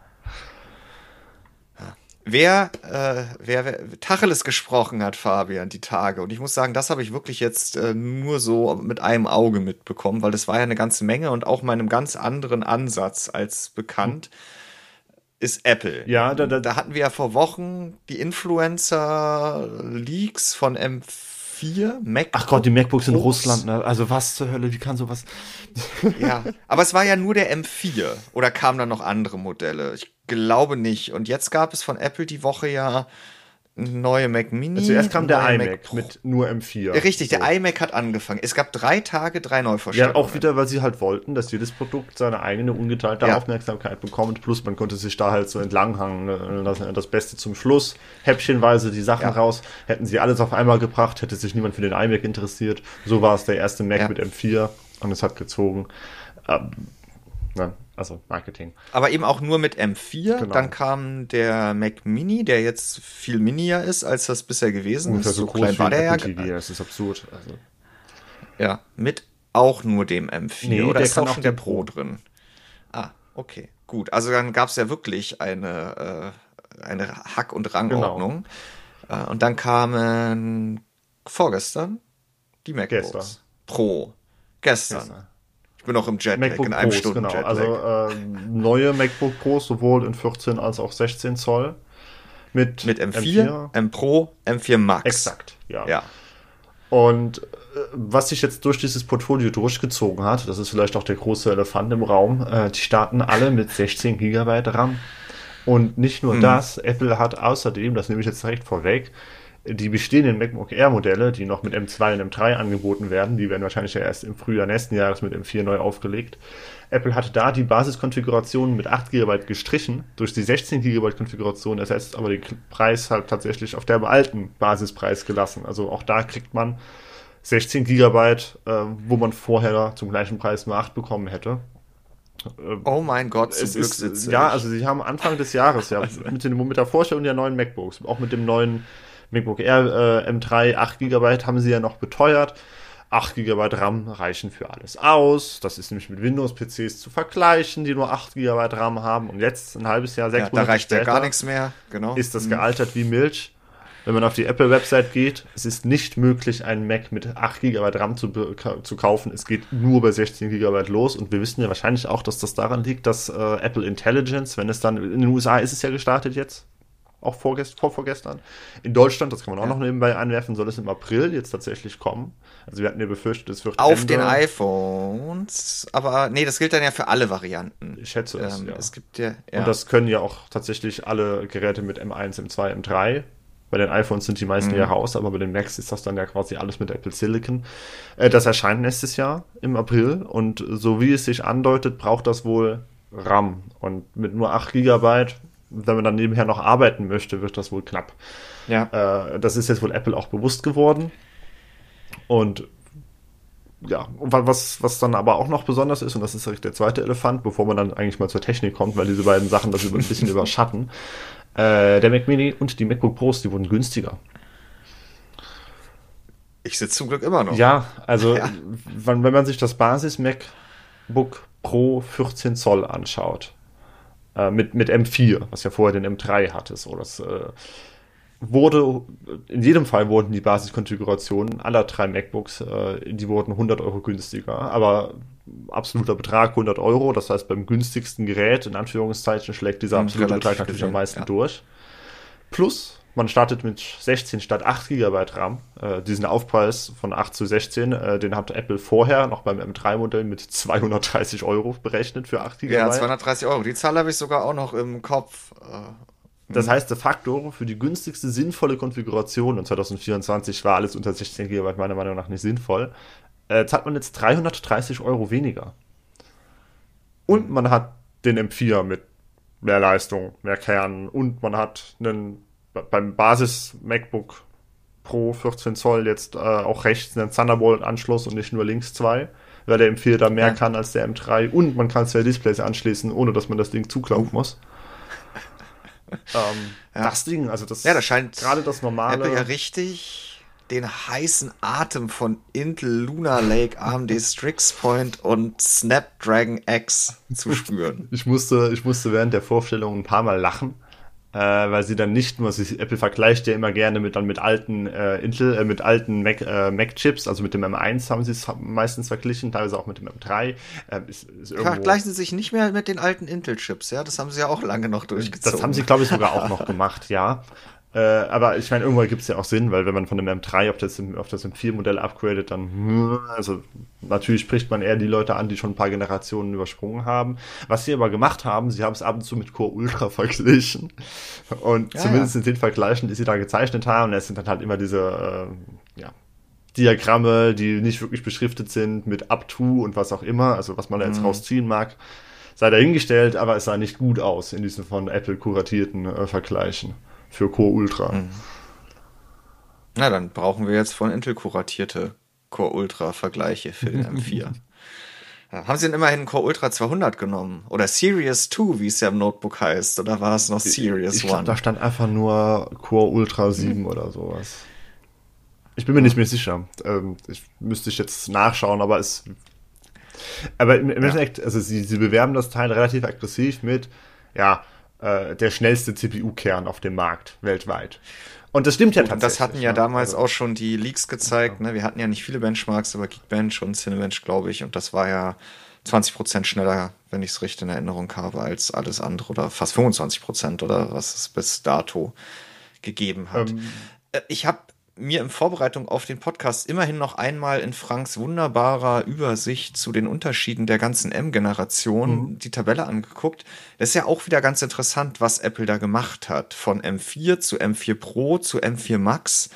Wer, äh, wer, wer Tacheles gesprochen hat, Fabian, die Tage. Und ich muss sagen, das habe ich wirklich jetzt äh, nur so mit einem Auge mitbekommen, weil das war ja eine ganze Menge und auch meinem ganz anderen Ansatz als bekannt. Hm. Ist Apple. Ja, da, da, da hatten wir ja vor Wochen die Influencer-Leaks von M vier, Mac. Ach Gott, die MacBooks in Russland, ne? Also was zur Hölle, wie kann sowas? Ja, aber es war ja nur der M vier. Oder kamen da noch andere Modelle? Ich glaube nicht. Und jetzt gab es von Apple die Woche ja neue Mac Mini. Also erst kam der iMac mit nur M vier. Richtig, so. Der iMac hat angefangen. Es gab drei Tage, drei Neuvorstellungen. Ja, auch wieder, weil sie halt wollten, dass jedes Produkt seine eigene ungeteilte ja. Aufmerksamkeit bekommt. Plus man konnte sich da halt so entlanghangen. Das, das Beste zum Schluss. Häppchenweise die Sachen ja. raus. Hätten sie alles auf einmal gebracht, hätte sich niemand für den iMac interessiert. So war es der erste Mac ja. mit M vier. Und es hat gezogen. Ähm, na, also Marketing. Aber eben auch nur mit M vier. Genau. Dann kam der Mac Mini, der jetzt viel minier ist, als das bisher gewesen Ungefähr ist. So, so groß klein war der ja. T V. Das ist absurd. Also. Ja, mit auch nur dem M vier. Nee, oder der ist kann auch schon auch der Pro. Pro drin? Ah, okay. Gut. Also dann gab es ja wirklich eine, äh, eine Hack- und Rangordnung. Genau. Äh, und dann kamen vorgestern die MacBooks. Gestern. Pro. Gestern. Gestern. Ich bin noch im Jetlag, MacBook in einem Pros, Stunden genau. Jetlag. Also äh, neue MacBook Pros, sowohl in vierzehn als auch sechzehn Zoll. Mit, mit M vier, M vier, M Pro, M vier Max. Exakt, ja. ja. Und äh, was sich jetzt durch dieses Portfolio durchgezogen hat, das ist vielleicht auch der große Elefant im Raum, äh, die starten alle mit sechzehn Gigabyte RAM. Und nicht nur hm. das, Apple hat außerdem, das nehme ich jetzt direkt vorweg, die bestehenden MacBook Air Modelle, die noch mit M zwei und M drei angeboten werden, die werden wahrscheinlich ja erst im Frühjahr nächsten Jahres mit M vier neu aufgelegt. Apple hatte da die Basiskonfiguration mit acht Gigabyte gestrichen, durch die sechzehn Gigabyte Konfiguration ersetzt, aber den Preis halt tatsächlich auf der alten Basispreis gelassen. Also auch da kriegt man sechzehn Gigabyte, äh, wo man vorher zum gleichen Preis nur acht bekommen hätte. Oh mein Gott, zum es Glück ist, sitze Ja, ich. also sie haben Anfang des Jahres, ja, Also. mit, den, mit der Vorstellung der neuen MacBooks, auch mit dem neuen MacBook Air äh, M drei, acht Gigabyte haben sie ja noch beteuert. acht Gigabyte RAM reichen für alles aus. Das ist nämlich mit Windows-P Cs zu vergleichen, die nur acht Gigabyte RAM haben. Und jetzt, ein halbes Jahr, sechs Ja, Monate da reicht später, ja gar nichts mehr. Genau. ist das gealtert wie Milch. Wenn man auf die Apple-Website geht, es ist nicht möglich, einen Mac mit acht Gigabyte RAM zu, zu kaufen. Es geht nur bei sechzehn Gigabyte los. Und wir wissen ja wahrscheinlich auch, dass das daran liegt, dass äh, Apple Intelligence, wenn es dann, in den U S A ist es ja gestartet jetzt, auch vorgest, vor, vorgestern. In Deutschland, das kann man auch ja. noch nebenbei anwerfen, soll es im April jetzt tatsächlich kommen. Also wir hatten ja befürchtet, es wird auf Ende. den iPhones, aber nee, das gilt dann ja für alle Varianten. Ich schätze es, ähm, ja. Es gibt ja, ja. Und das können ja auch tatsächlich alle Geräte mit M eins, M zwei, M drei. Bei den iPhones sind die meisten mhm. ja raus, aber bei den Macs ist das dann ja quasi alles mit Apple Silicon. Äh, das erscheint nächstes Jahr im April und so wie es sich andeutet, braucht das wohl RAM. Und mit nur acht Gigabyte, wenn man dann nebenher noch arbeiten möchte, wird das wohl knapp. Ja. Äh, das ist jetzt wohl Apple auch bewusst geworden. Und ja, was, was dann aber auch noch besonders ist, und das ist der zweite Elefant, bevor man dann eigentlich mal zur Technik kommt, weil diese beiden Sachen das über ein bisschen überschatten, äh, der Mac Mini und die MacBook Pros, die wurden günstiger. Ich sitze zum Glück immer noch. Ja, also ja. Wenn, wenn man sich das Basis MacBook Pro vierzehn Zoll anschaut, äh, mit, mit M vier, was ja vorher den M drei hatte, so das äh, wurde, in jedem Fall wurden die Basiskonfigurationen aller drei MacBooks, äh, die wurden hundert Euro günstiger, aber absoluter Betrag hundert Euro, das heißt beim günstigsten Gerät, in Anführungszeichen, schlägt dieser absolute Betrag natürlich gesehen, am meisten ja. durch. Plus, man startet mit sechzehn statt acht Gigabyte RAM, äh, diesen Aufpreis von acht zu sechzehn, äh, den hat Apple vorher noch beim M drei Modell mit zweihundertdreißig Euro berechnet für acht Gigabyte. Ja, zweihundertdreißig Euro, die Zahl habe ich sogar auch noch im Kopf. Das heißt, de facto, für die günstigste sinnvolle Konfiguration, und zwanzig vierundzwanzig war alles unter sechzehn Gigabyte meiner Meinung nach nicht sinnvoll, äh, zahlt man jetzt dreihundertdreißig Euro weniger. Und man hat den M vier mit mehr Leistung, mehr Kern, und man hat einen, beim Basis MacBook Pro vierzehn Zoll jetzt äh, auch rechts einen Thunderbolt-Anschluss und nicht nur links zwei, weil der M vier da mehr ja. kann als der M drei, und man kann zwei Displays anschließen, ohne dass man das Ding zuklappen muss. ähm, ja. Das Ding, also das, ja, das scheint gerade das normale. Apple ja richtig den heißen Atem von Intel, Lunar Lake, A M D Strix Point und Snapdragon X zu spüren. ich musste, ich musste während der Vorstellung ein paar Mal lachen, äh, weil sie dann nicht nur, sie, Apple vergleicht ja immer gerne mit dann mit alten äh, Intel, äh, mit alten Mac, äh, Mac-Chips, also mit dem M eins haben sie es meistens verglichen, teilweise auch mit dem M drei. Äh, ist, ist Vergleichen sie sich nicht mehr mit den alten Intel-Chips, ja? Das haben sie ja auch lange noch durchgezogen. Das haben sie, glaube ich, sogar auch noch gemacht, ja. Äh, aber ich meine, irgendwann gibt es ja auch Sinn, weil wenn man von dem M drei auf das, auf das M vier Modell upgradet, dann, also natürlich spricht man eher die Leute an, die schon ein paar Generationen übersprungen haben. Was sie aber gemacht haben, sie haben es ab und zu mit Core Ultra verglichen. Und ja, zumindest ja. in den Vergleichen, die sie da gezeichnet haben, es sind dann halt immer diese, äh, ja, Diagramme, die nicht wirklich beschriftet sind, mit Up to und was auch immer, also was man da jetzt mhm. rausziehen mag, sei dahingestellt, aber es sah nicht gut aus in diesen von Apple kuratierten äh, Vergleichen für Core Ultra. Mhm. Na, dann brauchen wir jetzt von Intel kuratierte Core Ultra Vergleiche für den M vier. Ja, haben sie denn immerhin Core Ultra zweihundert genommen? Oder Series zwei, wie es ja im Notebook heißt? Oder war es noch Series ich, ich eins? Glaub, da stand einfach nur Core Ultra sieben mhm. oder sowas. Ich bin mir nicht mehr sicher. Ähm, ich müsste ich jetzt nachschauen, aber es aber im Endeffekt, ja. also sie, sie bewerben das Teil relativ aggressiv mit, ja, äh, der schnellste C P U-Kern auf dem Markt weltweit. Und das stimmt ja Gut, tatsächlich. Das hatten ja ne? damals also, auch schon die Leaks gezeigt. Ja. Ne? Wir hatten ja nicht viele Benchmarks, aber Geekbench und Cinebench, glaube ich. Und das war ja zwanzig Prozent schneller, wenn ich es richtig in Erinnerung habe, als alles andere. Oder fast fünfundzwanzig Prozent, oder was es bis dato gegeben hat. Ähm, ich habe mir in Vorbereitung auf den Podcast immerhin noch einmal in Franks wunderbarer Übersicht zu den Unterschieden der ganzen M-Generation mhm. die Tabelle angeguckt. Das ist ja auch wieder ganz interessant, was Apple da gemacht hat. Von M vier zu M vier Pro zu M vier Max.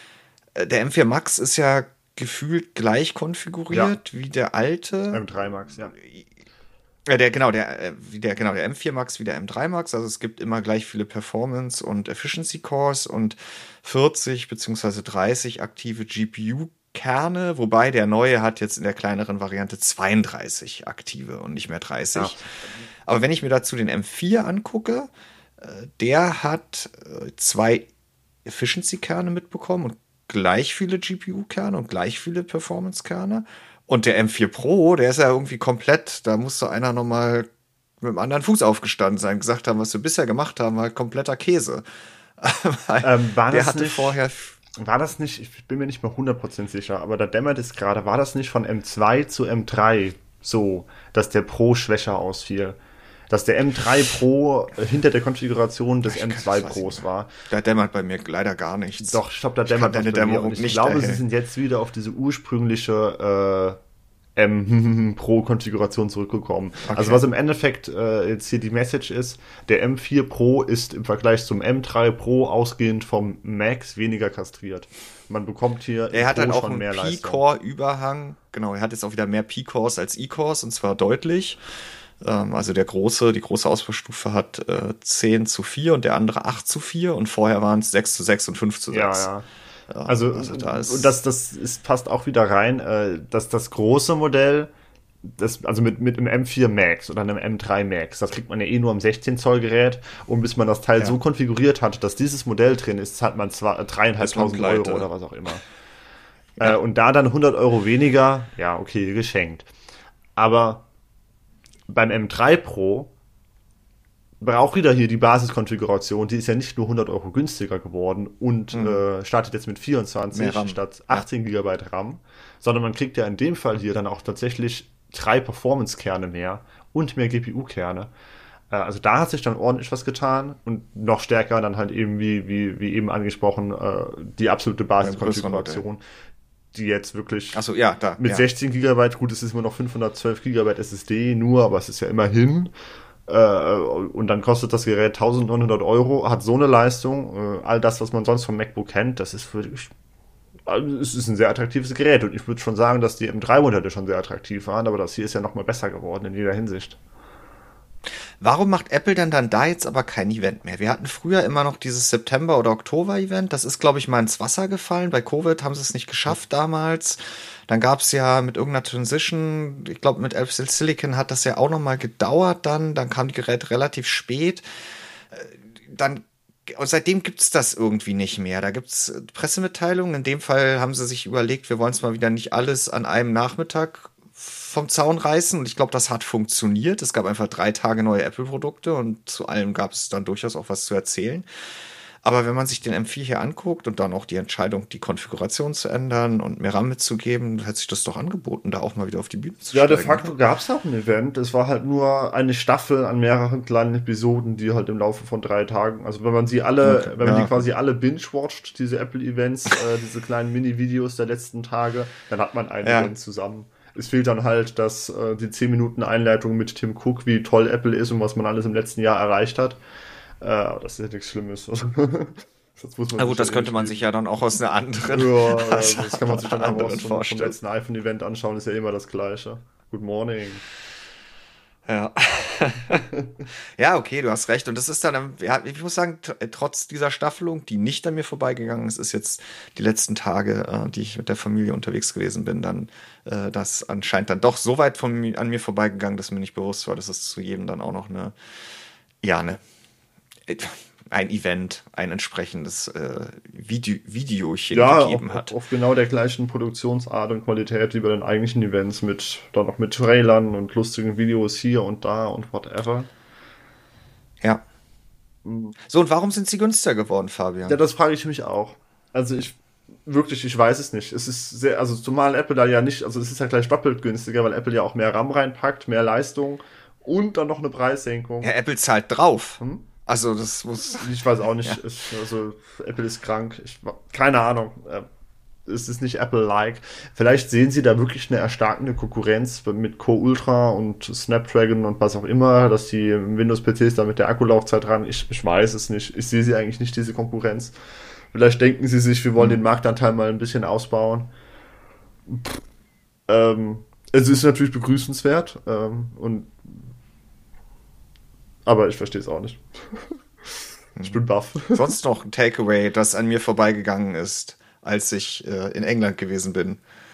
Der M vier Max ist ja gefühlt gleich konfiguriert ja. wie der alte. M drei Max, ja. Ja, der, genau, der, wie der, genau, der M vier Max wie der M drei Max. Also es gibt immer gleich viele Performance- und Efficiency-Cores und vierzig beziehungsweise dreißig aktive G P U-Kerne, wobei der neue hat jetzt in der kleineren Variante zweiunddreißig aktive und nicht mehr dreißig. Ja. Aber wenn ich mir dazu den M vier angucke, der hat zwei Efficiency-Kerne mitbekommen und gleich viele G P U-Kerne und gleich viele Performance-Kerne. Und der M vier Pro, der ist ja irgendwie komplett, da musste einer nochmal mit dem anderen Fuß aufgestanden sein, gesagt haben, was wir bisher gemacht haben, halt kompletter Käse. ähm, war der das hatte nicht, vorher... War das nicht, ich bin mir nicht mehr hundert Prozent sicher, aber da dämmert es gerade, war das nicht von M zwei zu M drei so, dass der Pro schwächer ausfiel? Dass der M drei Pro hinter der Konfiguration des ich M zwei Pros war. Da dämmert bei mir leider gar nichts. Doch, ich glaube, da dämmert eine Dämmerung ich nicht. Ich glaube, erhellen. sie sind jetzt wieder auf diese ursprüngliche äh, M Pro-Konfiguration zurückgekommen. Okay. Also was im Endeffekt äh, jetzt hier die Message ist, der M vier Pro ist im Vergleich zum M drei Pro ausgehend vom Max weniger kastriert. Man bekommt hier er hat dann auch einen P-Core-Überhang. Genau, er hat jetzt auch wieder mehr P-Cores als E-Cores und zwar deutlich. Also der große, die große Ausbaustufe hat äh, zehn zu vier und der andere acht zu vier und vorher waren es sechs zu sechs und fünf zu sechs. Ja, ja. Also, also da ist und das, das ist, passt auch wieder rein, äh, dass das große Modell, das, also mit, mit einem M vier Max oder einem M drei Max, das kriegt man ja eh nur am sechzehn Zoll Gerät und bis man das Teil ja. so konfiguriert hat, dass dieses Modell drin ist, hat man zwar dreieinhalbtausend Euro oder was auch immer. Ja. Äh, und da dann hundert Euro weniger, ja, okay, geschenkt. Aber beim M drei Pro braucht wieder hier die Basiskonfiguration, die ist ja nicht nur hundert Euro günstiger geworden und mhm. äh, startet jetzt mit vierundzwanzig statt achtzehn ja. Gigabyte RAM, sondern man kriegt ja in dem Fall hier dann auch tatsächlich drei Performance-Kerne mehr und mehr G P U-Kerne. Äh, also da hat sich dann ordentlich was getan und noch stärker dann halt eben, wie, wie, wie eben angesprochen, äh, die absolute Basiskonfiguration. Die jetzt wirklich Ach so, ja, da, mit ja. sechzehn Gigabyte, gut, es ist immer noch fünfhundertzwölf Gigabyte S S D nur, aber es ist ja immerhin. Äh, und dann kostet das Gerät eintausendneunhundert Euro, hat so eine Leistung, äh, all das, was man sonst vom MacBook kennt, das ist wirklich, also es ist ein sehr attraktives Gerät. Und ich würde schon sagen, dass die M drei Modelle schon sehr attraktiv waren, aber das hier ist ja noch mal besser geworden in jeder Hinsicht. Warum macht Apple denn dann da jetzt aber kein Event mehr? Wir hatten früher immer noch dieses September- oder Oktober-Event. Das ist, glaube ich, mal ins Wasser gefallen. Bei Covid haben sie es nicht geschafft damals. Dann gab es ja mit irgendeiner Transition, ich glaube mit Apple Silicon hat das ja auch noch mal gedauert dann. Dann kam die Geräte relativ spät. Dann Und seitdem gibt's das irgendwie nicht mehr. Da gibt's Pressemitteilungen. In dem Fall haben sie sich überlegt, wir wollen es mal wieder nicht alles an einem Nachmittag vom Zaun reißen. Und ich glaube, das hat funktioniert. Es gab einfach drei Tage neue Apple-Produkte und zu allem gab es dann durchaus auch was zu erzählen. Aber wenn man sich den M vier hier anguckt und dann auch die Entscheidung, die Konfiguration zu ändern und mehr RAM mitzugeben, hätte sich das doch angeboten, da auch mal wieder auf die Bühne zu ja, steigen. Ja, de facto gab es auch ein Event. Es war halt nur eine Staffel an mehreren kleinen Episoden, die halt im Laufe von drei Tagen, also wenn man sie alle, okay, wenn man ja. die quasi alle binge-watcht, diese Apple-Events, äh, diese kleinen Mini-Videos der letzten Tage, dann hat man ein ja. Event zusammen. Es fehlt dann halt, dass äh, die zehn Minuten Einleitung mit Tim Cook, wie toll Apple ist und was man alles im letzten Jahr erreicht hat. Äh, das ist ja nichts Schlimmes. das muss man Na gut, das könnte man sich ja dann auch aus einer anderen Ja, das kann man sich dann auch aus vom, vom letzten iPhone-Event anschauen, ist ja immer das Gleiche. Good morning. Ja. Ja, okay, du hast recht. Und das ist dann, ja, ich muss sagen, trotz dieser Staffelung, die nicht an mir vorbeigegangen ist, ist jetzt die letzten Tage, äh, die ich mit der Familie unterwegs gewesen bin, dann äh, das anscheinend dann doch so weit von, an mir vorbeigegangen, dass mir nicht bewusst war, dass es zu jedem dann auch noch eine, ja, eine, ein Event, ein entsprechendes äh, Video, Videochen ja, gegeben auf, hat. Ja, auf genau der gleichen Produktionsart und Qualität wie bei den eigentlichen Events, mit dann auch mit Trailern und lustigen Videos hier und da und whatever. Ja. So, und warum sind sie günstiger geworden, Fabian? Ja, das frage ich mich auch. Also ich, wirklich, ich weiß es nicht. Es ist sehr, also zumal Apple da ja nicht, also es ist ja gleich doppelt günstiger, weil Apple ja auch mehr RAM reinpackt, mehr Leistung und dann noch eine Preissenkung. Ja, Apple zahlt drauf. Hm? Also das muss... Ich weiß auch nicht. Ja. Ich, also Apple ist krank. Ich, keine Ahnung. Es ist nicht Apple-like. Vielleicht sehen sie da wirklich eine erstarkende Konkurrenz mit Core Ultra und Snapdragon und was auch immer, dass die Windows-P Cs da mit der Akkulaufzeit ran. Ich, ich weiß es nicht. Ich sehe sie eigentlich nicht, diese Konkurrenz. Vielleicht denken sie sich, wir wollen mhm. den Marktanteil mal ein bisschen ausbauen. Pff, ähm, es ist natürlich begrüßenswert. Ähm, und aber ich verstehe es auch nicht. Ich bin baff. Sonst noch ein Takeaway, das an mir vorbeigegangen ist, als ich äh, in England gewesen bin.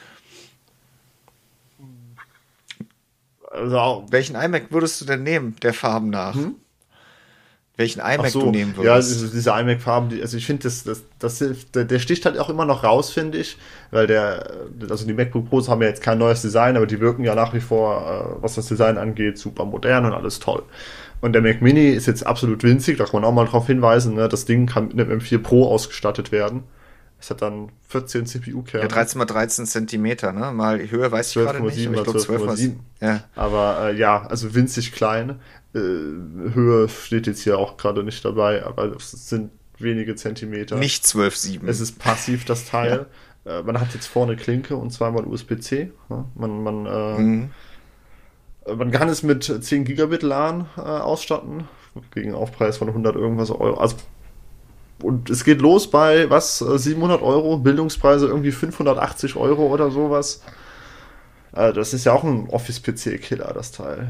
Also auch, welchen iMac würdest du denn nehmen, der Farben nach? Hm? Welchen iMac so, du nehmen würdest? Ja, diese, diese iMac-Farben, die, also ich finde, das, das, das, der, der sticht halt auch immer noch raus, finde ich, weil der, also die MacBook Pros haben ja jetzt kein neues Design, aber die wirken ja nach wie vor, was das Design angeht, super modern und alles toll. Und der Mac Mini ist jetzt absolut winzig, da kann man auch mal drauf hinweisen, ne? Das Ding kann mit einem M vier Pro ausgestattet werden. Es hat dann vierzehn C P U-Kerne. Ja, dreizehn mal dreizehn Zentimeter, ne? Mal Höhe weiß ich gerade nicht, aber ich glaube zwölf Komma sieben. Ja. Aber äh, ja, also winzig klein. Äh, Höhe steht jetzt hier auch gerade nicht dabei, aber es sind wenige Zentimeter. Nicht zwölf Komma sieben. Es ist passiv, das Teil. Ja. Äh, man hat jetzt vorne Klinke und zweimal U S B C. Ja? Man, man, äh, mhm. man kann es mit zehn Gigabit LAN äh, ausstatten, gegen einen Aufpreis von hundert irgendwas Euro. Also und es geht los bei, was, siebenhundert Euro, Bildungspreise irgendwie fünfhundertachtzig Euro oder sowas. Also das ist ja auch ein Office-P C-Killer, das Teil.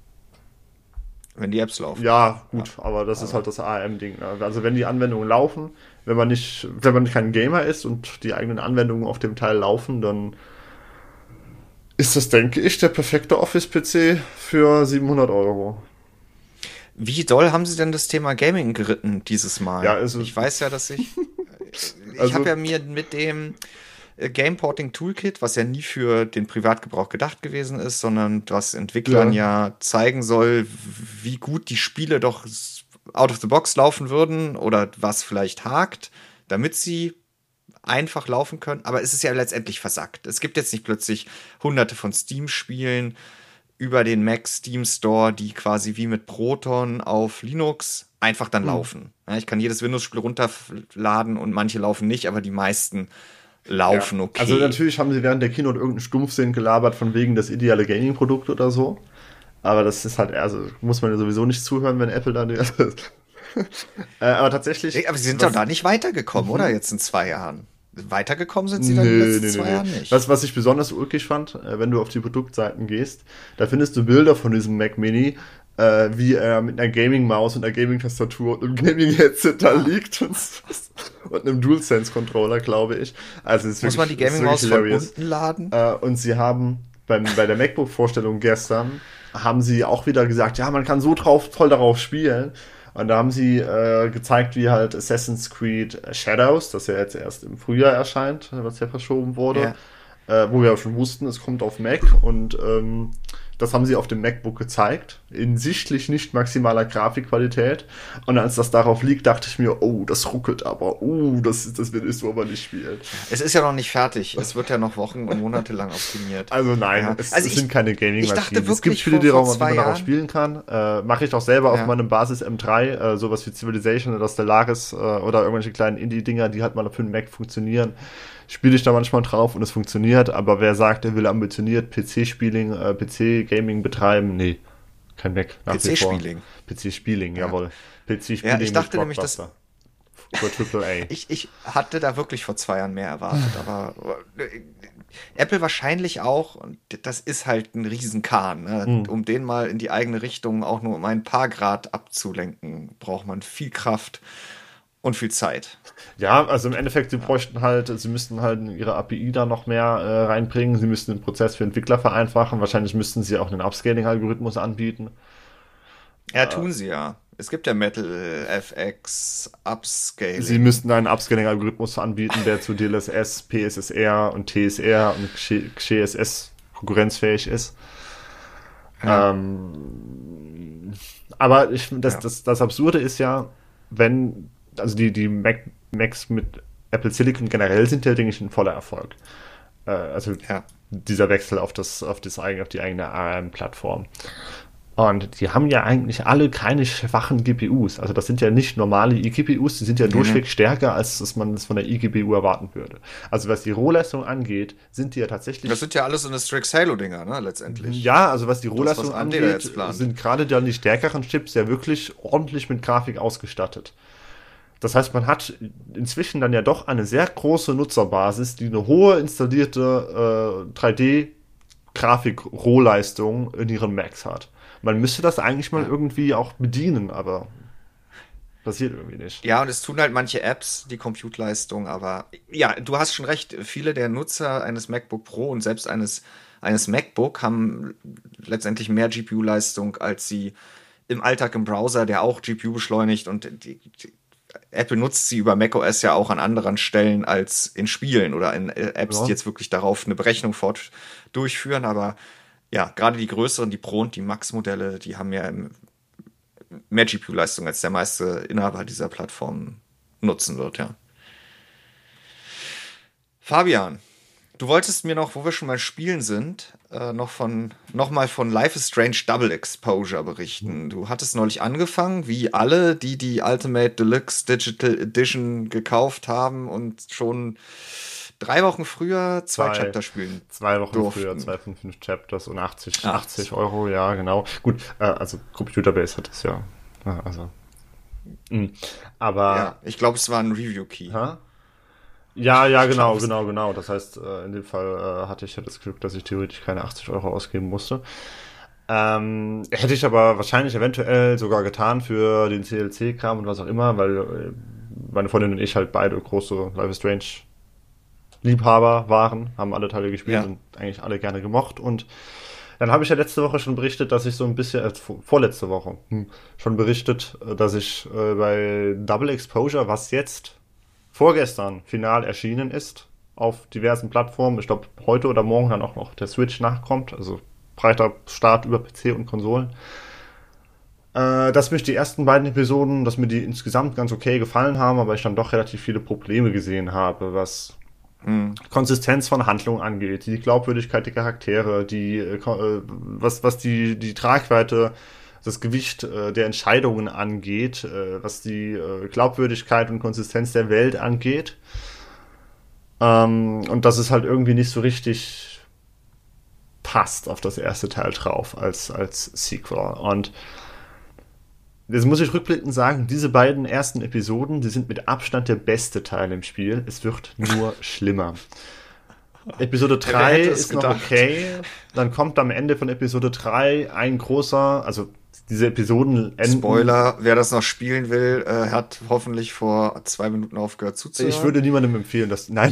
Wenn die Apps laufen. Ja, gut, ja. aber das aber. ist halt das A R M-Ding. Ne? Also wenn die Anwendungen laufen, wenn man nicht, wenn man kein Gamer ist und die eigenen Anwendungen auf dem Teil laufen, dann ist das, denke ich, der perfekte Office-P C für siebenhundert Euro. Wie doll haben Sie denn das Thema Gaming geritten dieses Mal? Ja, also ich weiß ja, dass ich ich also, habe ja mir mit dem Game Porting Toolkit, was ja nie für den Privatgebrauch gedacht gewesen ist, sondern was Entwicklern ja, ja zeigen soll, wie gut die Spiele doch out of the box laufen würden oder was vielleicht hakt, damit sie einfach laufen können. Aber es ist ja letztendlich versackt. Es gibt jetzt nicht plötzlich hunderte von Steam-Spielen über den Mac Steam Store, die quasi wie mit Proton auf Linux einfach dann mhm. laufen. Ja, ich kann jedes Windows-Spiel runterladen und manche laufen nicht, aber die meisten laufen ja. okay. Also natürlich haben sie während der Keynote irgendeinen Stumpfsinn gelabert von wegen das ideale Gaming-Produkt oder so. Aber das ist halt, also muss man ja sowieso nicht zuhören, wenn Apple da... äh, aber tatsächlich... Aber sie sind doch da nicht weitergekommen, mhm. oder? Jetzt in zwei Jahren. Weitergekommen sind sie dann nee, in den letzten nee, zwei nee. Jahren nicht. Was, was ich besonders ulkig fand, wenn du auf die Produktseiten gehst, da findest du Bilder von diesem Mac Mini, äh, wie er mit einer Gaming-Maus und einer Gaming-Tastatur und einem Gaming-Headset da liegt und, und einem DualSense-Controller, glaube ich. Also es ist Muss wirklich, man die Gaming-Maus von unten laden? Äh, und sie haben beim, bei der MacBook-Vorstellung gestern, haben sie auch wieder gesagt, ja, man kann so drauf, toll darauf spielen. Und da haben sie äh, gezeigt, wie halt Assassin's Creed Shadows, das ja jetzt erst im Frühjahr erscheint, was ja verschoben wurde, ja. äh, wo wir ja schon wussten, es kommt auf Mac und ähm, das haben sie auf dem MacBook gezeigt, in sichtlich nicht maximaler Grafikqualität. Und als das darauf liegt, dachte ich mir, oh, das ruckelt aber, oh, das, das willst du aber nicht spielen. Es ist ja noch nicht fertig, es wird ja noch Wochen und Monate lang optimiert. Also nein, ja. es, also es ich, sind keine Gaming-Maschinen. Es gibt Spiele, vor, die, vor die man Jahren. darauf spielen kann. Äh, Mache ich auch selber ja. auf meinem Basis M drei, äh, sowas wie Civilization oder Stellaris äh, oder irgendwelche kleinen Indie-Dinger, die halt mal für den Mac funktionieren. Spiele ich da manchmal drauf und es funktioniert, aber wer sagt, er will ambitioniert P C-Spieling, äh, P C-Gaming betreiben, nee, kein Mac. P C-Spieling. P C-Spieling, ja. jawohl. P C-Spieling ja, ich dachte nämlich, dass für Triple A. ich, ich hatte da wirklich vor zwei Jahren mehr erwartet, aber Apple wahrscheinlich auch, und das ist halt ein Riesenkahn, ne? hm. um den mal in die eigene Richtung auch nur um ein paar Grad abzulenken, braucht man viel Kraft und viel Zeit. Ja, also im Endeffekt, sie bräuchten halt, sie müssten halt ihre A P I da noch mehr äh, reinbringen, sie müssten den Prozess für Entwickler vereinfachen, wahrscheinlich müssten sie auch einen Upscaling-Algorithmus anbieten. Ja, äh, tun sie ja. Es gibt ja Metal F X Upscaling. Sie müssten einen Upscaling-Algorithmus anbieten, der zu D L S S, P S S R und T S R und X E S S konkurrenzfähig ist. Ja. Ähm, aber ich, das, ja. das, das Absurde ist ja, wenn also die, die Mac, Macs mit Apple Silicon generell sind ja, denke ich, ein voller Erfolg. Äh, also ja. dieser Wechsel auf das, auf das eigene, auf die eigene A R M-Plattform. Und die haben ja eigentlich alle keine schwachen G P Us. Also das sind ja nicht normale eGPUs, die sind ja mhm. durchweg stärker, als dass man das von der eGPU erwarten würde. Also was die Rohleistung angeht, sind die ja tatsächlich... Das sind ja alles so eine Strix Halo-Dinger, ne, letztendlich. Ja, also was die Rohleistung das, was angeht, sind gerade dann die stärkeren Chips ja wirklich ordentlich mit Grafik ausgestattet. Das heißt, man hat inzwischen dann ja doch eine sehr große Nutzerbasis, die eine hohe installierte äh, drei D-Grafik-Rohleistung in ihren Macs hat. Man müsste das eigentlich mal irgendwie auch bedienen, aber passiert irgendwie nicht. Ja, und es tun halt manche Apps die Compute-Leistung, aber ja, du hast schon recht, viele der Nutzer eines MacBook Pro und selbst eines, eines MacBook haben letztendlich mehr G P U-Leistung, als sie im Alltag im Browser, der auch G P U beschleunigt, und die, die Apple nutzt sie über macOS ja auch an anderen Stellen als in Spielen oder in Apps, ja. die jetzt wirklich darauf eine Berechnung fort durchführen, aber ja, gerade die größeren, die Pro- und die Max-Modelle, die haben ja mehr G P U-Leistung, als der meiste Inhaber dieser Plattform nutzen wird, ja. Fabian, du wolltest mir noch, wo wir schon mal spielen sind, äh, noch von noch mal von Life is Strange Double Exposure berichten. Du hattest neulich angefangen, wie alle, die die Ultimate Deluxe Digital Edition gekauft haben und schon drei Wochen früher zwei, zwei Chapter spielen Zwei Wochen durften. früher, zwei von fünf Chapters und achtzig, achtzig Euro, ja, genau. Gut, äh, also Computerbase hat das ja, also. Mh. Aber. Ja, ich glaube, es war ein Review-Key. Ha? Ja, ja, genau, genau, genau. Das heißt, äh, in dem Fall äh, hatte ich ja das Glück, dass ich theoretisch keine achtzig Euro ausgeben musste. Ähm, hätte ich aber wahrscheinlich eventuell sogar getan für den C L C-Kram und was auch immer, weil äh, meine Freundin und ich halt beide große Life is Strange Liebhaber waren, haben alle Teile gespielt ja. und eigentlich alle gerne gemocht. Und dann habe ich ja letzte Woche schon berichtet, dass ich so ein bisschen, äh, vorletzte Woche hm, schon berichtet, dass ich äh, bei Double Exposure, was jetzt vorgestern final erschienen ist, auf diversen Plattformen, ich glaube heute oder morgen dann auch noch der Switch nachkommt, also breiter Start über P C und Konsolen, äh, dass mich die ersten beiden Episoden, dass mir die insgesamt ganz okay gefallen haben, aber ich dann doch relativ viele Probleme gesehen habe, was Konsistenz von Handlung angeht, die Glaubwürdigkeit der Charaktere, die äh, was was die die Tragweite, das Gewicht äh, der Entscheidungen angeht, äh, was die äh, Glaubwürdigkeit und Konsistenz der Welt angeht. Ähm, und dass es halt irgendwie nicht so richtig passt auf das erste Teil drauf als als Sequel. Und jetzt muss ich rückblickend sagen, diese beiden ersten Episoden, die sind mit Abstand der beste Teil im Spiel. Es wird nur schlimmer. Episode drei ist noch okay. Dann kommt am Ende von Episode drei ein großer, also diese Episoden enden. Spoiler, wer das noch spielen will, äh, hat hoffentlich vor zwei Minuten aufgehört zuzuhören. Ich würde niemandem empfehlen, dass, nein.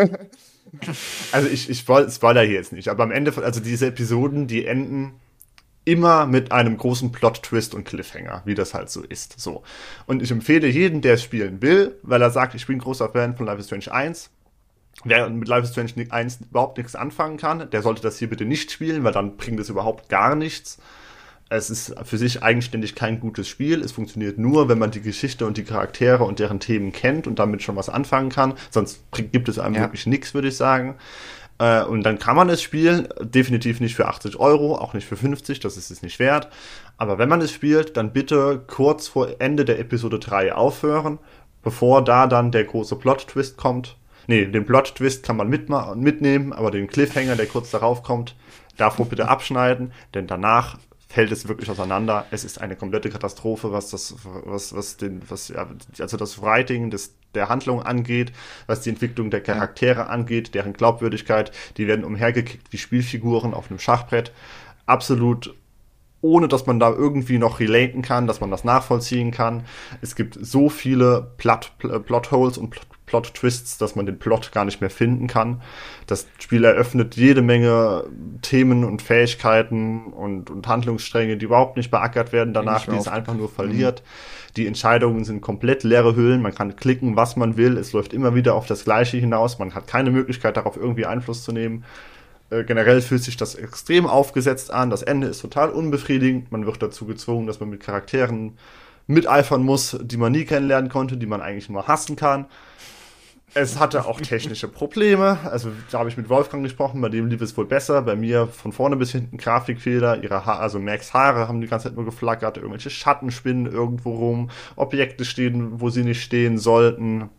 Also ich, ich spoiler hier jetzt nicht, aber am Ende von, also diese Episoden, die enden immer mit einem großen Plot-Twist und Cliffhanger, wie das halt so ist. So. Und ich empfehle jedem, der es spielen will, weil er sagt, ich bin ein großer Fan von Life is Strange eins. Wer mit Life is Strange eins überhaupt nichts anfangen kann, der sollte das hier bitte nicht spielen, weil dann bringt es überhaupt gar nichts. Es ist für sich eigenständig kein gutes Spiel. Es funktioniert nur, wenn man die Geschichte und die Charaktere und deren Themen kennt und damit schon was anfangen kann. Sonst gibt es einem ja. wirklich nichts, würde ich sagen. Äh, und dann kann man es spielen, definitiv nicht für achtzig Euro, auch nicht für fünfzig, das ist es nicht wert. Aber wenn man es spielt, dann bitte kurz vor Ende der Episode drei aufhören, bevor da dann der große Plot-Twist kommt. Nee, den Plot-Twist kann man mitma- mitnehmen, aber den Cliffhanger, der kurz darauf kommt, davor bitte abschneiden, denn danach fällt es wirklich auseinander. Es ist eine komplette Katastrophe, was das, was, was den, was, ja, also das Writing des, der Handlung angeht, was die Entwicklung der Charaktere angeht, deren Glaubwürdigkeit, die werden umhergekickt wie Spielfiguren auf einem Schachbrett. Absolut, ohne dass man da irgendwie noch relaten kann, dass man das nachvollziehen kann. Es gibt so viele Plot, Plotholes und Plot Plot-Twists, dass man den Plot gar nicht mehr finden kann. Das Spiel eröffnet jede Menge Themen und Fähigkeiten und, und Handlungsstränge, die überhaupt nicht beackert werden danach, die es einfach nur verliert. Mhm. Die Entscheidungen sind komplett leere Hüllen. Man kann klicken, was man will. Es läuft immer wieder auf das Gleiche hinaus. Man hat keine Möglichkeit, darauf irgendwie Einfluss zu nehmen. Äh, generell fühlt sich das extrem aufgesetzt an. Das Ende ist total unbefriedigend. Man wird dazu gezwungen, dass man mit Charakteren miteifern muss, die man nie kennenlernen konnte, die man eigentlich nur hassen kann. Es hatte auch technische Probleme. Also da habe ich mit Wolfgang gesprochen, bei dem lief es wohl besser. Bei mir von vorne bis hinten Grafikfehler. Ihre Haare, also Max Haare haben die ganze Zeit nur geflackert. Irgendwelche Schatten spinnen irgendwo rum. Objekte stehen, wo sie nicht stehen sollten.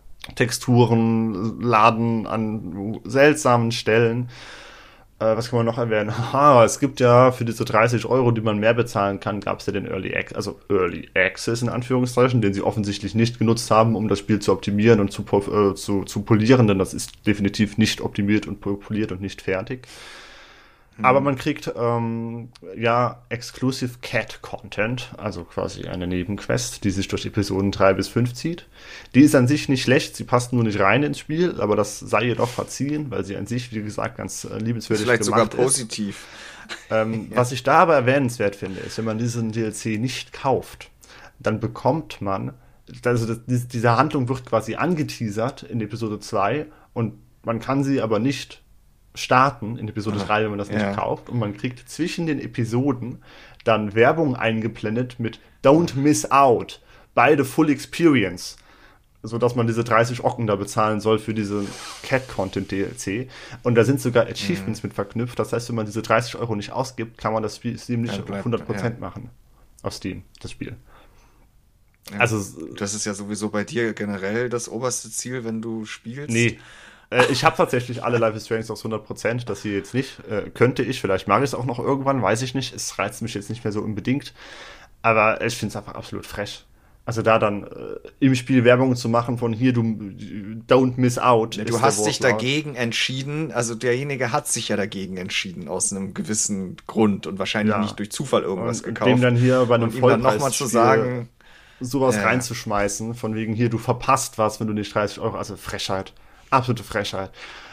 Texturen laden an seltsamen Stellen. Äh, was kann man noch erwähnen? Aha, es gibt ja für diese dreißig Euro, die man mehr bezahlen kann, gab es ja den Early Access, also Early Access in Anführungszeichen, den sie offensichtlich nicht genutzt haben, um das Spiel zu optimieren und zu, äh, zu, zu polieren, denn das ist definitiv nicht optimiert und poliert und nicht fertig. Aber man kriegt ähm, ja Exclusive Cat Content, also quasi eine Nebenquest, die sich durch Episoden drei bis fünf zieht. Die ist an sich nicht schlecht, sie passt nur nicht rein ins Spiel, aber das sei jedoch verziehen, weil sie an sich, wie gesagt, ganz äh, liebenswürdig gemacht ist. Vielleicht sogar ist. positiv. Ähm, ja. Was ich da aber erwähnenswert finde, ist, wenn man diesen D L C nicht kauft, dann bekommt man, also das, diese Handlung wird quasi angeteasert in Episode zwei und man kann sie aber nicht starten in Episode Aha. drei, wenn man das nicht ja. kauft, und man kriegt zwischen den Episoden dann Werbung eingeblendet mit Don't miss out, buy the full experience, sodass man diese dreißig Ocken da bezahlen soll für diese Cat-Content-D L C. Und da sind sogar Achievements mhm. mit verknüpft. Das heißt, wenn man diese dreißig Euro nicht ausgibt, kann man das Spiel Steam nicht ja, auf hundert Prozent ja. machen. Auf Steam, das Spiel. Ja. Also das ist ja sowieso bei dir generell das oberste Ziel, wenn du spielst. Nee. Ich habe tatsächlich alle Life is Strange aus hundert Prozent, das hier jetzt nicht. Äh, könnte ich, vielleicht mache ich es auch noch irgendwann, weiß ich nicht. Es reizt mich jetzt nicht mehr so unbedingt. Aber ich finde es einfach absolut fresh. Also da dann äh, im Spiel Werbung zu machen von hier, du don't miss out. Ja, du hast dich dagegen entschieden, also derjenige hat sich ja dagegen entschieden, aus einem gewissen Grund und wahrscheinlich ja. nicht durch Zufall irgendwas und gekauft. Dem dann hier bei einem Vollpreis nochmal zu sagen, sowas ja. reinzuschmeißen, von wegen hier, du verpasst was, wenn du nicht dreißig Euro, also Frechheit. Absolute Frechheit.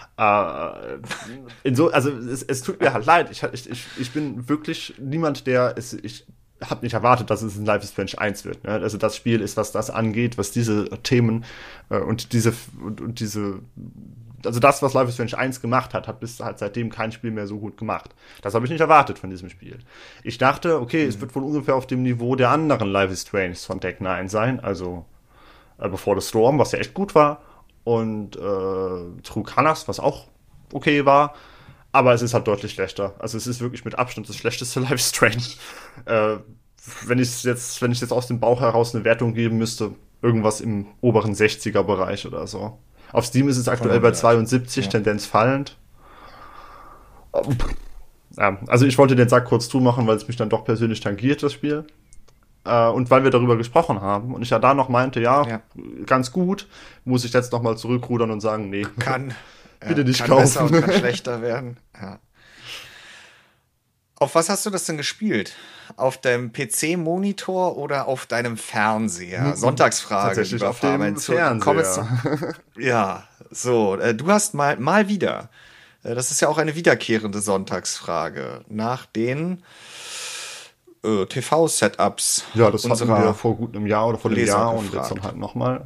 Äh, in so, also es, es tut mir halt leid. Ich, ich, ich bin wirklich niemand, der es, ich habe nicht erwartet, dass es ein Life is Strange eins wird. Ne? Also das Spiel ist, was das angeht, was diese Themen äh, und diese und, und diese, also das, was Life is Strange eins gemacht hat, hat bis halt seitdem kein Spiel mehr so gut gemacht. Das habe ich nicht erwartet von diesem Spiel. Ich dachte, okay, mhm. es wird wohl ungefähr auf dem Niveau der anderen Life is Strange von Deck neun sein, also äh, Before the Storm, was ja echt gut war. Und äh, True Colors, was auch okay war, aber es ist halt deutlich schlechter. Also es ist wirklich mit Abstand das schlechteste Life is Strange. äh, wenn ich jetzt, wenn ich jetzt aus dem Bauch heraus eine Wertung geben müsste, irgendwas im oberen sechziger-Bereich oder so. Auf Steam ist es aktuell oh, bei zweiundsiebzig, ja. Tendenz fallend. Ja, also ich wollte den Sack kurz zumachen, weil es mich dann doch persönlich tangiert, das Spiel. Und weil wir darüber gesprochen haben und ich ja da noch meinte, ja, ja. ganz gut, muss ich jetzt noch mal zurückrudern und sagen, nee, kann bitte ja, nicht kann kaufen. Besser und kann schlechter werden. Ja. Auf was hast du das denn gespielt? Auf deinem P C-Monitor oder auf deinem Fernseher? Mhm. Sonntagsfrage. Tatsächlich auf dem Fernseher. Zu, ja, so, äh, du hast mal, mal wieder, äh, das ist ja auch eine wiederkehrende Sonntagsfrage, nach den Äh, T V-Setups. Ja, das hatten wir vor gut einem Jahr oder vor dem Jahr und jetzt dann halt nochmal.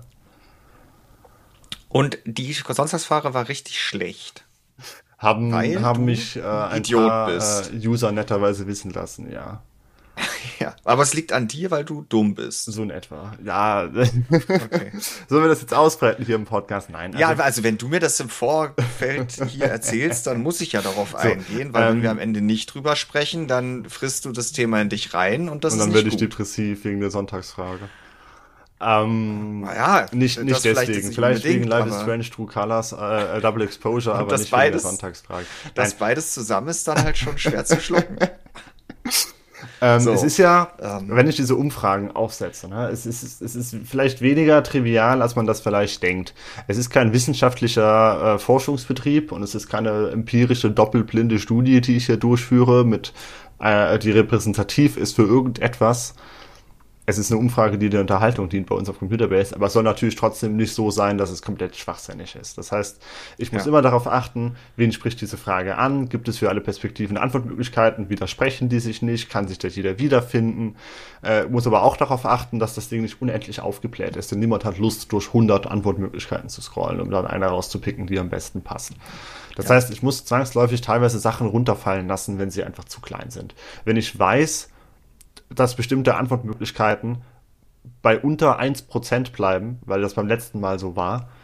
Und die Sonntagsfrage war richtig schlecht. Haben, haben mich äh, ein Idiot paar bist. Äh, User netterweise wissen lassen, ja. Ja, aber es liegt an dir, weil du dumm bist. So in etwa. Ja. Okay. Sollen wir das jetzt ausbreiten hier im Podcast? Nein. Also ja, also wenn du mir das im Vorfeld hier erzählst, dann muss ich ja darauf so, eingehen, weil ähm, wenn wir am Ende nicht drüber sprechen, dann frisst du das Thema in dich rein und das und ist nicht gut. Und dann werde ich depressiv wegen der Sonntagsfrage. Ähm, naja, nicht, nicht deswegen. Nicht vielleicht wegen Life is Strange, True Colors, äh, Double Exposure, aber nicht beides, wegen der Sonntagsfrage. Das Nein. beides zusammen ist dann halt schon schwer zu schlucken. Ähm, so, es ist ja, ähm, wenn ich diese Umfragen aufsetze, ne, es, ist, es ist vielleicht weniger trivial, als man das vielleicht denkt. Es ist kein wissenschaftlicher äh, Forschungsbetrieb und es ist keine empirische, doppelblinde Studie, die ich hier durchführe, mit, äh, die repräsentativ ist für irgendetwas. Es ist eine Umfrage, die der Unterhaltung dient bei uns auf Computerbase, aber es soll natürlich trotzdem nicht so sein, dass es komplett schwachsinnig ist. Das heißt, ich muss ja. immer darauf achten, wen spricht diese Frage an? Gibt es für alle Perspektiven Antwortmöglichkeiten? Widersprechen die sich nicht? Kann sich da jeder wiederfinden? Äh, muss aber auch darauf achten, dass das Ding nicht unendlich aufgebläht ist, denn niemand hat Lust, durch hundert Antwortmöglichkeiten zu scrollen, um dann eine rauszupicken, die am besten passen. Das ja. heißt, ich muss zwangsläufig teilweise Sachen runterfallen lassen, wenn sie einfach zu klein sind. Wenn ich weiß, dass bestimmte Antwortmöglichkeiten bei unter eins Prozent bleiben, weil das beim letzten Mal so war,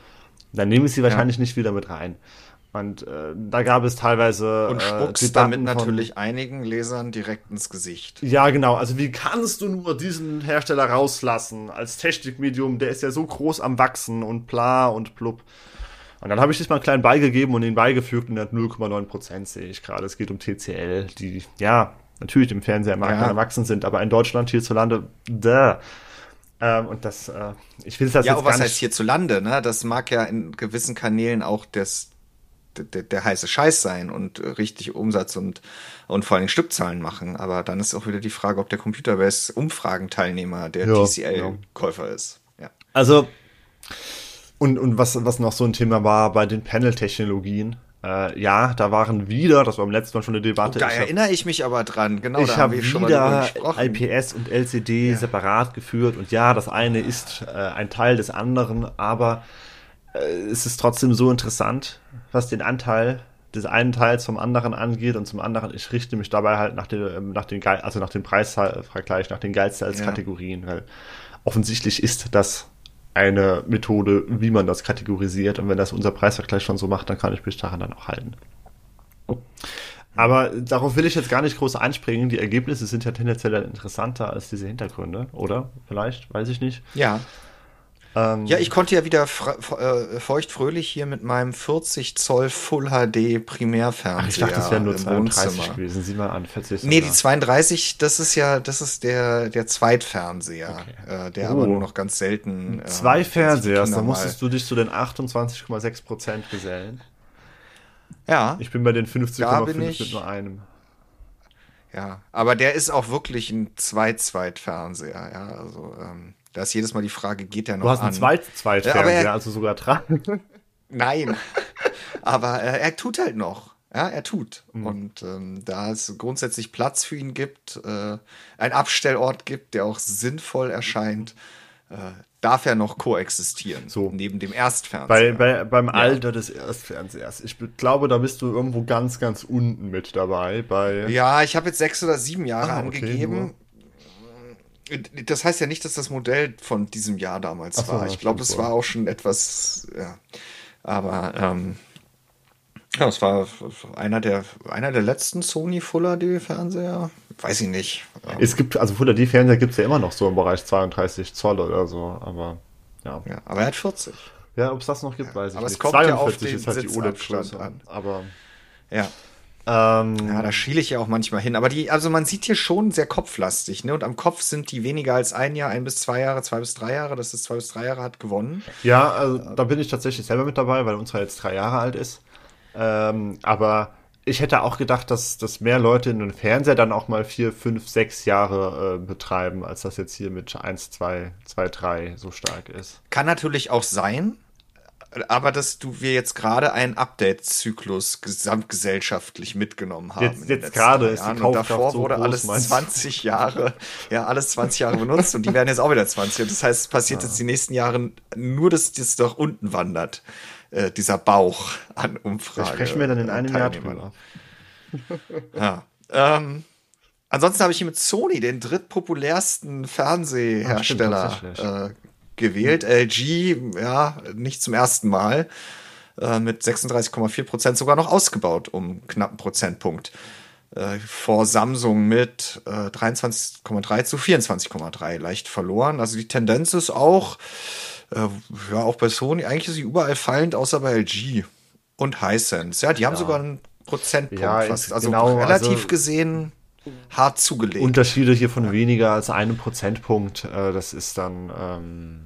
dann nehme ich sie wahrscheinlich ja. nicht wieder mit rein. Und äh, da gab es teilweise und spuckst äh, damit natürlich von, einigen Lesern direkt ins Gesicht. Ja, genau. Also wie kannst du nur diesen Hersteller rauslassen als Technikmedium? Der ist ja so groß am Wachsen und bla und blub. Und dann habe ich das mal einen kleinen beigegeben und ihn beigefügt und er hat null Komma neun Prozent, sehe ich gerade. Es geht um T C L, die ja natürlich im Fernsehmarkt ja. erwachsen sind, aber in Deutschland hierzulande, da. Ähm, und das, äh, ich will das ja, jetzt aber was heißt hierzulande, ne? Das mag ja in gewissen Kanälen auch das Der, der heiße Scheiß sein und richtig Umsatz und, und vor allem Stückzahlen machen. Aber dann ist auch wieder die Frage, ob der Computerbase Umfragenteilnehmer der ja, T C L-Käufer ja. ist. Ja. Also, und, und was, was noch so ein Thema war bei den Panel-Technologien, äh, ja, da waren wieder, das war beim letzten Mal schon eine Debatte. Oh, da ich erinnere hab, ich mich aber dran, genau, ich da haben wir schon mal drüber gesprochen. I P S und L C D ja. separat geführt und ja, das eine ist äh, ein Teil des anderen, aber es ist trotzdem so interessant, was den Anteil des einen Teils vom anderen angeht und zum anderen, ich richte mich dabei halt nach den, nach den Geil, also nach dem Preisvergleich, nach den Geizhals-Kategorien, ja. weil offensichtlich ist das eine Methode, wie man das kategorisiert und wenn das unser Preisvergleich schon so macht, dann kann ich mich daran dann auch halten. Aber darauf will ich jetzt gar nicht groß einspringen. Die Ergebnisse sind ja tendenziell interessanter als diese Hintergründe, oder? Vielleicht, weiß ich nicht. Ja. Ja, ich konnte ja wieder äh, feuchtfröhlich hier mit meinem vierzig Zoll Full H D Primärfernseher. Ach, ich dachte, das wären nur zweiunddreißig gewesen. Sieh mal an, vierzig. Nee, die zweiunddreißig, das ist ja, das ist der, der Zweitfernseher, okay. äh, der oh. aber nur noch ganz selten. Äh, Zwei Fernseher, da musstest du dich zu den achtundzwanzig Komma sechs Prozent gesellen. Ja. Ich bin bei den fünfzig Komma fünf mit nur einem. Ja, aber der ist auch wirklich ein Zweit-Zweitfernseher, ja, also, ähm, da ist jedes Mal die Frage, geht der noch an? Du hast einen Zweit-Zweitfernseher, ja, also sogar dran. Nein, aber äh, er tut halt noch. Ja, er tut. Mhm. Und ähm, da es grundsätzlich Platz für ihn gibt, äh, ein Abstellort gibt, der auch sinnvoll erscheint, äh, darf er noch koexistieren. So. Neben dem Erstfernseher. Bei, bei, beim ja. Alter des Erstfernsehers. Ich glaube, da bist du irgendwo ganz, ganz unten mit dabei. Bei ja, ich habe jetzt sechs oder sieben Jahre ah, okay, angegeben. Nur. Das heißt ja nicht, dass das Modell von diesem Jahr damals so, war. Ich glaube, es war auch schon etwas, ja. Aber ähm, ja, es war einer der einer der letzten Sony Full H D Fernseher. Weiß ich nicht. Es gibt, also Full H D Fernseher gibt es ja immer noch so im Bereich zweiunddreißig Zoll oder so, aber ja. ja aber er hat vierzig. Ja, ob es das noch gibt, weiß ja, aber ich nicht. Aber es kommt ja auf den ist halt die O L E D-Größe an. Aber ja. Ähm, ja, da schiele ich ja auch manchmal hin. Aber die, also man sieht hier schon sehr kopflastig, ne? Und am Kopf sind die weniger als ein Jahr, ein bis zwei Jahre, zwei bis drei Jahre. Das ist zwei bis drei Jahre hat gewonnen. Ja, also da bin ich tatsächlich selber mit dabei, weil unserer jetzt drei Jahre alt ist. Ähm, aber ich hätte auch gedacht, dass, dass mehr Leute in den Fernseher dann auch mal vier, fünf, sechs Jahre äh, betreiben, als das jetzt hier mit eins, zwei, zwei, drei so stark ist. Kann natürlich auch sein. Aber dass du wir jetzt gerade einen Update-Zyklus gesamtgesellschaftlich mitgenommen haben. Jetzt, jetzt gerade ist die Kaufkraft und davor so wurde groß, alles zwanzig Jahre, ja, alles zwanzig Jahre benutzt und die werden jetzt auch wieder zwanzig. Und das heißt, es passiert ja. jetzt die nächsten Jahre nur, dass das doch unten wandert. Äh, dieser Bauch an Umfragen. Da sprechen wir dann in einem Jahr drüber. Ja. Ähm, ansonsten habe ich hier mit Sony den drittpopulärsten Fernsehersteller Ach, stimmt, äh, gewählt. L G, ja, nicht zum ersten Mal, äh, mit sechsunddreißig Komma vier Prozent sogar noch ausgebaut um knapp einen Prozentpunkt. Äh, vor Samsung mit äh, dreiundzwanzig Komma drei zu vierundzwanzig Komma drei leicht verloren. Also die Tendenz ist auch, äh, ja, auch bei Sony, eigentlich ist sie überall fallend, außer bei L G und Hisense. Ja, die haben ja. sogar einen Prozentpunkt ja, fast. Also genau, relativ also gesehen hart zugelegt. Unterschiede hier von weniger als einem Prozentpunkt, äh, das ist dann ähm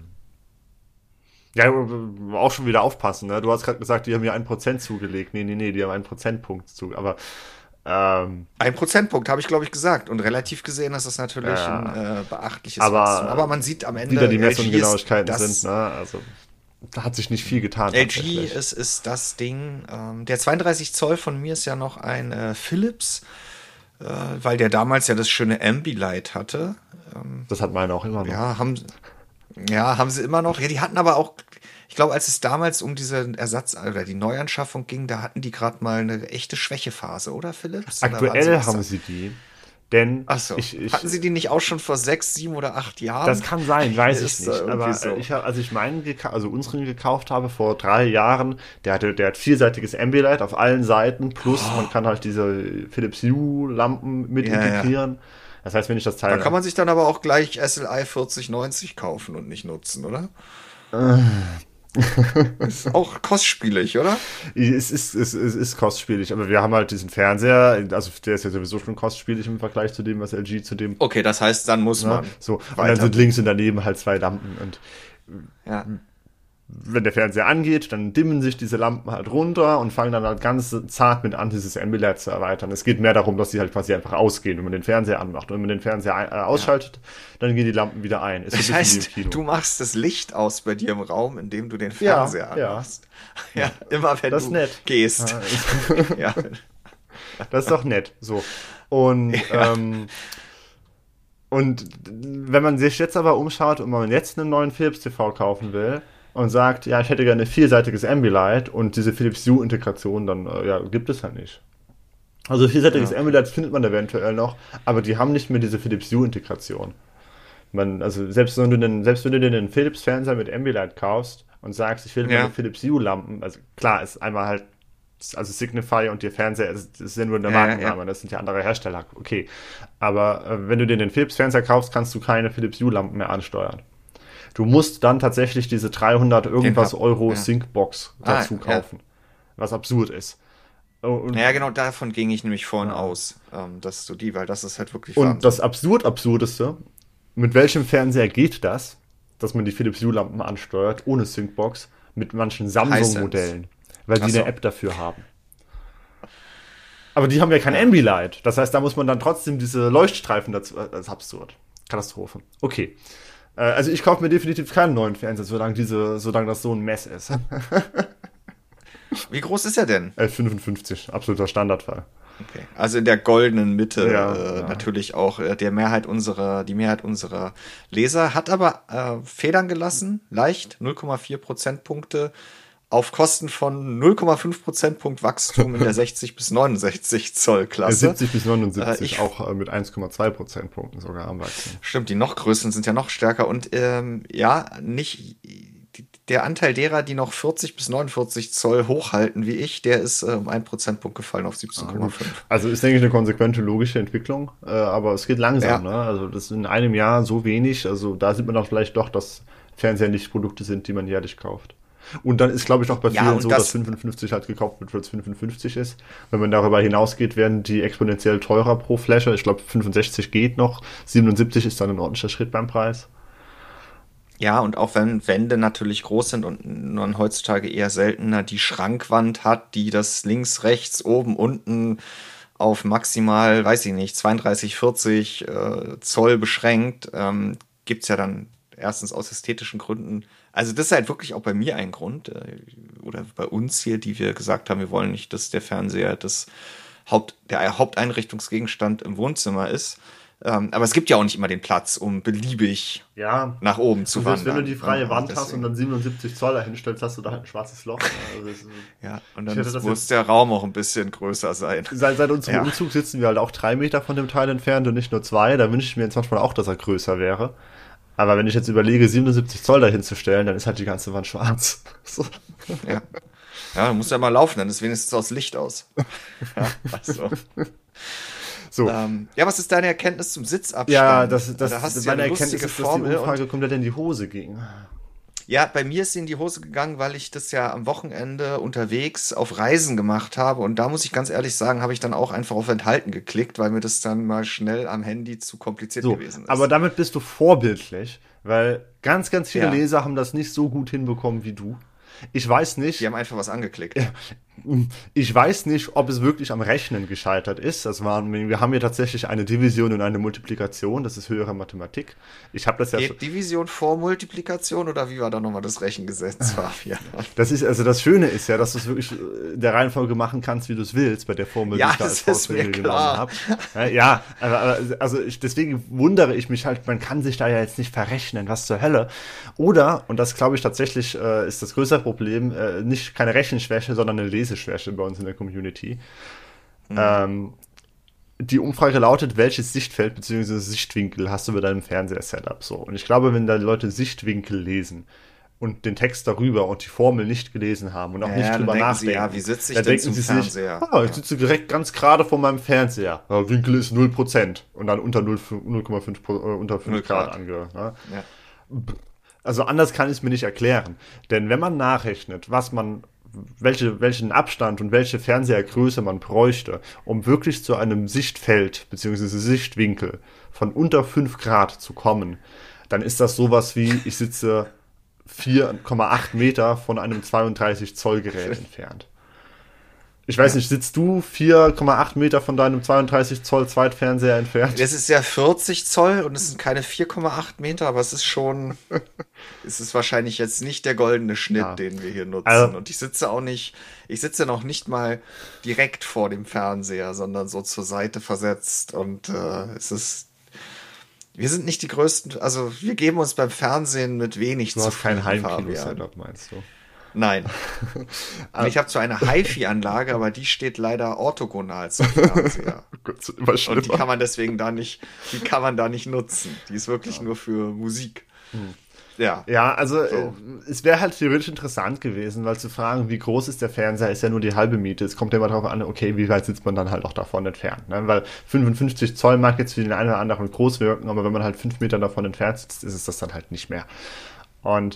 ja, auch schon wieder aufpassen, ne? Du hast gerade gesagt, die haben mir einen Prozent zugelegt. Nee, nee, nee, die haben einen Prozentpunkt zu. Aber ähm, ein Prozentpunkt, habe ich, glaube ich, gesagt. Und relativ gesehen ist das natürlich ja, ein äh, beachtliches aber, Wachstum. Aber man sieht am Ende, wieder die Messungsgenauigkeiten sind, ne? Also da hat sich nicht viel getan. L G ist, ist das Ding. Ähm, der zweiunddreißig Zoll von mir ist ja noch ein äh, Philips, äh, weil der damals ja das schöne Ambilight hatte. Ähm, das hat meine auch immer noch. Ja, haben Ja, haben sie immer noch. Ja, die hatten aber auch, ich glaube, als es damals um diese Ersatz- oder die Neuanschaffung ging, da hatten die gerade mal eine echte Schwächephase, oder Philips? Aktuell oder haben sie die. Denn Ach so. ich, ich, hatten sie die nicht auch schon vor sechs, sieben oder acht Jahren? Das kann sein, weiß ich Ist, nicht. äh, Aber so. ich hab, also ich meinen, also unseren gekauft habe vor drei Jahren, der hatte, der hat vierseitiges Ambilight auf allen Seiten, plus oh. man kann halt diese Philips Hue-Lampen mit ja, integrieren. Ja. Das heißt, wenn ich das Teil. Da kann man sich dann aber auch gleich S L I vierzig neunzig kaufen und nicht nutzen, oder? Äh. Ist auch kostspielig, oder? Es ist, es, ist, es ist kostspielig, aber wir haben halt diesen Fernseher, also der ist ja sowieso schon kostspielig im Vergleich zu dem, was L G zu dem. Okay, das heißt, dann muss man. Ja, so, und dann sind links und daneben halt zwei Lampen und ja. wenn der Fernseher angeht, dann dimmen sich diese Lampen halt runter und fangen dann halt ganz zart mit an, dieses Ambilight zu erweitern. Es geht mehr darum, dass sie halt quasi einfach ausgehen, wenn man den Fernseher anmacht. Und wenn man den Fernseher ein, äh, ausschaltet, ja. dann gehen die Lampen wieder ein. Ist das so heißt, wie im Kino. Du machst das Licht aus bei dir im Raum, indem du den Fernseher ja, anmachst. Ja. ja, immer wenn das du nett. gehst. ja. Das ist doch nett. So. Und, ja. ähm, und wenn man sich jetzt aber umschaut und man jetzt einen neuen Philips T V kaufen will, und sagt, ja, ich hätte gerne ein vierseitiges Ambilight und diese Philips Hue-Integration, dann äh, ja, gibt es halt nicht. Also vierseitiges ja. Ambilight findet man eventuell noch, aber die haben nicht mehr diese Philips Hue-Integration. Man, also selbst wenn du den, selbst wenn du dir den Philips Fernseher mit Ambilight kaufst und sagst, ich will ja. meine Philips Hue-Lampen, also klar, ist einmal halt, also Signify und der Fernseher, ist, ist ja nur der Markenname, ja. das sind ja andere Hersteller, okay. Aber äh, wenn du dir den Philips Fernseher kaufst, kannst du keine Philips Hue-Lampen mehr ansteuern. Du musst dann tatsächlich diese dreihundert irgendwas Euro ja. Syncbox dazu ah, kaufen. Ja. Was absurd ist. Und ja, genau davon ging ich nämlich vorhin ja. aus, ähm, dass du die, weil das ist halt wirklich Und Wahnsinn. Das absurd Absurdeste, mit welchem Fernseher geht das, dass man die Philips Hue-Lampen ansteuert, ohne Syncbox, mit manchen Samsung-Modellen, weil die so. eine App dafür haben. Aber die haben ja kein ja. Ambilight. Das heißt, da muss man dann trotzdem diese Leuchtstreifen dazu. Das ist absurd. Katastrophe. Okay. Also ich kaufe mir definitiv keinen neuen Fernseher, solange diese, solange das so ein Mess ist. Wie groß ist er denn? F fünfundfünfzig, absoluter Standardfall. Okay. Also in der goldenen Mitte ja, äh, ja. natürlich auch äh, der Mehrheit unserer, die Mehrheit unserer Leser, hat aber äh, Federn gelassen, leicht, null Komma vier Prozentpunkte auf Kosten von null Komma fünf Prozentpunkt Wachstum in der sechzig bis neunundsechzig Zoll Klasse. siebzig bis neunundsiebzig, äh, ich, auch äh, mit eins Komma zwei Prozentpunkten sogar am Wachsen. Stimmt, die noch größeren sind ja noch stärker und ähm, ja, nicht die, der Anteil derer, die noch vierzig bis neunundvierzig Zoll hochhalten wie ich, der ist äh, um einen Prozentpunkt gefallen auf siebzehn Komma fünf. Also ist, denke ich, eine konsequente, logische Entwicklung, äh, aber es geht langsam, ja. ne? Also das ist in einem Jahr so wenig, also da sieht man dann vielleicht doch, dass Fernseher nicht Produkte sind, die man jährlich kauft. Und dann ist, glaube ich, auch bei vielen ja, so, das dass fünfundfünfzig halt gekauft wird, weil es fünfundfünfzig ist. Wenn man darüber hinausgeht, werden die exponentiell teurer pro Fläche. Ich glaube, fünfundsechzig geht noch, siebenundsiebzig ist dann ein ordentlicher Schritt beim Preis. Ja, und auch wenn Wände natürlich groß sind und man heutzutage eher seltener die Schrankwand hat, die das links, rechts, oben, unten auf maximal, weiß ich nicht, zweiunddreißig, vierzig äh, Zoll beschränkt, ähm, gibt's ja dann erstens aus ästhetischen Gründen. Also das ist halt wirklich auch bei mir ein Grund, äh, oder bei uns hier, die wir gesagt haben, wir wollen nicht, dass der Fernseher das Haupt, der Haupteinrichtungsgegenstand im Wohnzimmer ist. Ähm, aber es gibt ja auch nicht immer den Platz, um beliebig ja, nach oben zu wandern. Wenn du die freie Wand deswegen. hast und dann siebenundsiebzig Zoll dahinstellst, hast du da halt ein schwarzes Loch. Also das, ja, und dann muss jetzt, der Raum auch ein bisschen größer sein. Seit, seit unserem ja. Umzug sitzen wir halt auch drei Meter von dem Teil entfernt und nicht nur zwei. Da wünsche ich mir jetzt manchmal auch, dass er größer wäre. Aber wenn ich jetzt überlege, siebenundsiebzig Zoll dahin zu stellen, dann ist halt die ganze Wand schwarz. So. Ja. Ja, dann muss ja mal laufen, dann ist wenigstens aus Licht aus. Ja, also. So. Ähm, ja, was ist deine Erkenntnis zum Sitzabstand? Ja, das, das, da hast das du ja meine Erkenntnis ist, dass die Umfrage komplett in die Hose ging. Ja, bei mir ist sie in die Hose gegangen, weil ich das ja am Wochenende unterwegs auf Reisen gemacht habe. Und da muss ich ganz ehrlich sagen, habe ich dann auch einfach auf Enthalten geklickt, weil mir das dann mal schnell am Handy zu kompliziert so, gewesen ist. Aber damit bist du vorbildlich, weil ganz, ganz viele ja. Leser haben das nicht so gut hinbekommen wie du. Ich weiß nicht. Die haben einfach was angeklickt. Ich weiß nicht, ob es wirklich am Rechnen gescheitert ist. Das waren, wir haben hier tatsächlich eine Division und eine Multiplikation. Das ist höhere Mathematik. Ich habe das ja Geht Division vor Multiplikation oder wie war da nochmal das Rechengesetz, Fabian? Das ist, also das Schöne ist ja, dass du es wirklich in der Reihenfolge machen kannst, wie du es willst, bei der Formel, ja, die ich da als Faustregel genommen habe. Ja, aber, also ich, deswegen wundere ich mich halt, man kann sich da ja jetzt nicht verrechnen, was zur Hölle. Oder, und das glaube ich tatsächlich äh, ist das größere Problem, äh, nicht keine Rechenschwäche, sondern eine Leseschwäche bei uns in der Community. Mhm. Ähm, die Umfrage lautet, welches Sichtfeld bzw. Sichtwinkel hast du bei deinem Fernseher-Setup? So. Und ich glaube, wenn da Leute Sichtwinkel lesen und den Text darüber und die Formel nicht gelesen haben und auch ja, nicht drüber nachdenken, sie, ja, wie sitze ich denn zum Fernseher? Sich, ah, ich sitze direkt ganz gerade vor meinem Fernseher. Ja, Winkel ist null Prozent und dann unter null Komma fünf äh, unter fünf Grad ange. Ne? Ja. Also anders kann ich es mir nicht erklären. Denn wenn man nachrechnet, was man welche, welchen Abstand und welche Fernsehergröße man bräuchte, um wirklich zu einem Sichtfeld bzw. Sichtwinkel von unter fünf Grad zu kommen, dann ist das sowas wie, ich sitze vier Komma acht Meter von einem zweiunddreißig Zoll Gerät entfernt. Ich weiß ja. nicht, sitzt du vier Komma acht Meter von deinem zweiunddreißig Zoll Zweitfernseher entfernt? Es ist ja vierzig Zoll und es sind keine vier Komma acht Meter, aber es ist schon, es ist wahrscheinlich jetzt nicht der goldene Schnitt, ja. den wir hier nutzen. Also, und ich sitze auch nicht, ich sitze noch nicht mal direkt vor dem Fernseher, sondern so zur Seite versetzt und äh, es ist, wir sind nicht die größten, also wir geben uns beim Fernsehen mit wenig zu tun. Du hast kein Heimkino-Setup, meinst du? Nein. Ich habe zwar eine HiFi-Anlage, aber die steht leider orthogonal zum Fernseher. Gott, und die kann man deswegen da nicht, die kann man da nicht nutzen. Die ist wirklich ja. nur für Musik. Hm. Ja. Ja, also so. äh, es wäre halt theoretisch interessant gewesen, weil zu fragen, wie groß ist der Fernseher, ist ja nur die halbe Miete. Es kommt ja immer darauf an, okay, wie weit sitzt man dann halt auch davon entfernt. Ne? Weil fünfundfünfzig Zoll mag jetzt für den einen oder anderen groß wirken, aber wenn man halt fünf Meter davon entfernt sitzt, ist es das dann halt nicht mehr. Und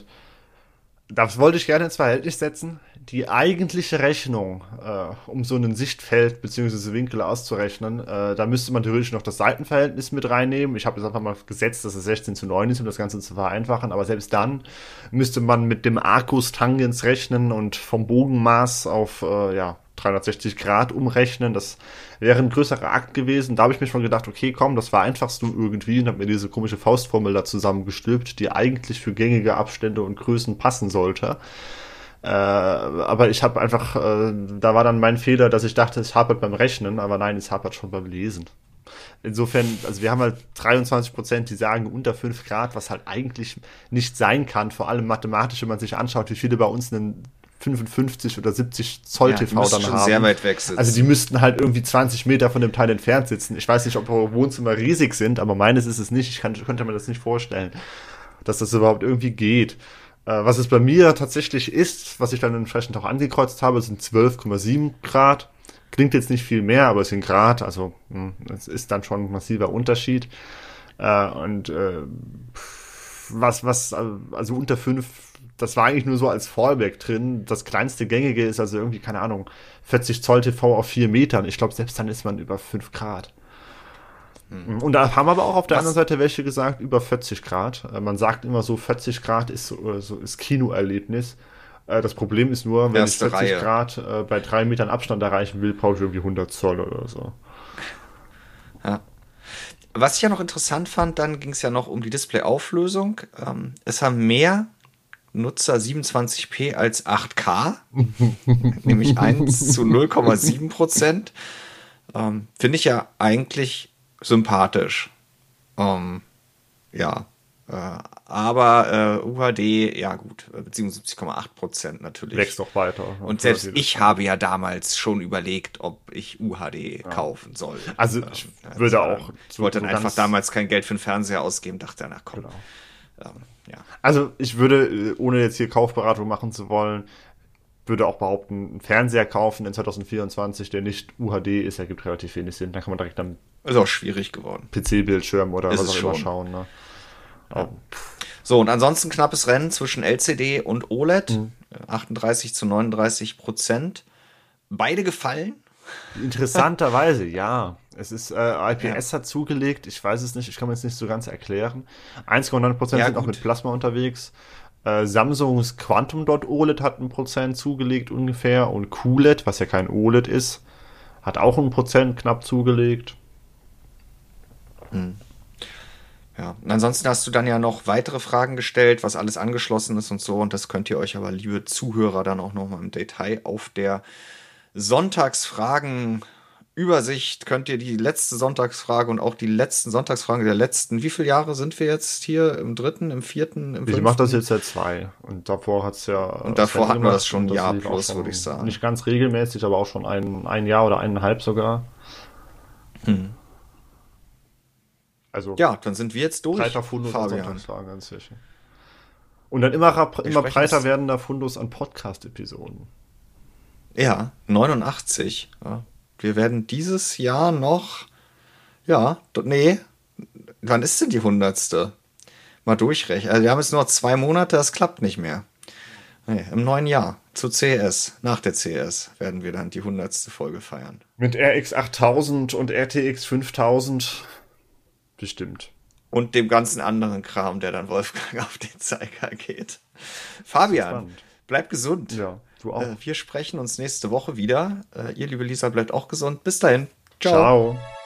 das wollte ich gerne ins Verhältnis setzen. Die eigentliche Rechnung, äh, um so einen Sichtfeld bzw. Winkel auszurechnen, äh, da müsste man theoretisch noch das Seitenverhältnis mit reinnehmen. Ich habe jetzt einfach mal gesetzt, dass es sechzehn zu neun ist, um das Ganze zu vereinfachen. Aber selbst dann müsste man mit dem Arcus Tangens rechnen und vom Bogenmaß auf äh, ja, dreihundertsechzig Grad umrechnen. Das wäre ein größerer Akt gewesen. Da habe ich mir schon gedacht, okay, komm, das vereinfachst du irgendwie und habe mir diese komische Faustformel da zusammengestülpt, die eigentlich für gängige Abstände und Größen passen sollte. Äh, aber ich habe einfach, äh, da war dann mein Fehler, dass ich dachte, es hapert beim Rechnen, aber nein, es hapert schon beim Lesen. Insofern, also wir haben halt dreiundzwanzig Prozent, die sagen unter fünf Grad, was halt eigentlich nicht sein kann, vor allem mathematisch, wenn man sich anschaut, wie viele bei uns einen fünfundfünfzig oder siebzig Zoll ja, T V dann schon haben. Sehr weit weg sitzen. Also die müssten halt irgendwie zwanzig Meter von dem Teil entfernt sitzen. Ich weiß nicht, ob eure Wohnzimmer riesig sind, aber meines ist es nicht. Ich kann, könnte mir das nicht vorstellen, dass das überhaupt irgendwie geht. Äh, was es bei mir tatsächlich ist, was ich dann entsprechend auch angekreuzt habe, sind zwölf Komma sieben Grad. Klingt jetzt nicht viel mehr, aber es sind Grad, also es ist dann schon ein massiver Unterschied. Äh, und äh, was, was, also unter fünf, das war eigentlich nur so als Fallback drin. Das kleinste Gängige ist also irgendwie, keine Ahnung, vierzig Zoll T V auf vier Metern. Ich glaube, selbst dann ist man über fünf Grad. Hm. Und da haben aber auch auf der Was? anderen Seite welche gesagt, über vierzig Grad. Man sagt immer so, vierzig Grad ist so, so ist Kinoerlebnis. Das Problem ist nur, wenn Erste ich vierzig Reihe. Grad äh, bei drei Metern Abstand erreichen will, brauche ich irgendwie hundert Zoll oder so. Ja. Was ich ja noch interessant fand, dann ging es ja noch um die Displayauflösung. Ähm, es haben mehr Nutzer siebenundzwanzig p als acht K, nämlich eins zu null Komma sieben Prozent. Ähm, Finde ich ja eigentlich sympathisch. Ähm, ja, äh, aber äh, U H D, ja gut, siebenundsiebzig Komma acht Prozent natürlich. Wächst doch weiter. Und selbst ich habe ja damals schon überlegt, ob ich U H D ja. kaufen soll. Also ich ähm, würde auch. Ich wollte dann einfach damals kein Geld für den Fernseher ausgeben, dachte, na komm. Genau. Ähm, ja. Also ich würde, ohne jetzt hier Kaufberatung machen zu wollen, würde auch behaupten, einen Fernseher kaufen in zwanzig vierundzwanzig, der nicht U H D ist, ergibt relativ wenig Sinn. Dann kann man direkt am ist auch schwierig geworden. P C-Bildschirm oder ist was auch schon. immer schauen. Ne? Ja. Oh. So, und ansonsten knappes Rennen zwischen L C D und O L E D. Mhm. achtunddreißig zu neununddreißig Prozent. Beide gefallen. Interessanterweise, ja. Es ist, äh, I P S ja. hat zugelegt, ich weiß es nicht, ich kann mir jetzt nicht so ganz erklären. eins Komma neun Prozent ja, sind gut. auch mit Plasma unterwegs. Äh, Samsungs Quantum Dot O L E D hat ein Prozent zugelegt ungefähr und Q L E D, was ja kein O L E D ist, hat auch ein Prozent knapp zugelegt. Hm. Ja, und ansonsten hast du dann ja noch weitere Fragen gestellt, was alles angeschlossen ist und so, und das könnt ihr euch aber, liebe Zuhörer, dann auch nochmal im Detail auf der Sonntagsfragen Übersicht könnt ihr die letzte Sonntagsfrage und auch die letzten Sonntagsfragen der letzten, wie viele Jahre sind wir jetzt hier? Im dritten, im vierten, im fünften? Ich mache das jetzt seit zwei und davor hat's ja... Und davor hatten wir das schon ein Jahr plus, würde ich sagen. Nicht ganz regelmäßig, aber auch schon ein, ein Jahr oder eineinhalb sogar. Hm. Also ja, dann sind wir jetzt durch. Breiter Fundus an Sonntagsfragen ganz sicher. Und dann immer, immer breiter werdender Fundus an Podcast-Episoden. Ja, neunundachtzig. Ja. Wir werden dieses Jahr noch, ja, nee, wann ist denn die hundertste? Mal durchrechnen. Also wir haben jetzt nur zwei Monate, das klappt nicht mehr. Nee, im neuen Jahr, zu C S, nach der C S, werden wir dann die hundertste Folge feiern. Mit R X achttausend und R T X fünftausend bestimmt. Und dem ganzen anderen Kram, der dann Wolfgang auf den Zeiger geht. Fabian, bleib gesund. Ja, du auch. Äh, wir sprechen uns nächste Woche wieder. Äh, ihr, liebe Lisa, bleibt auch gesund. Bis dahin. Ciao. Ciao.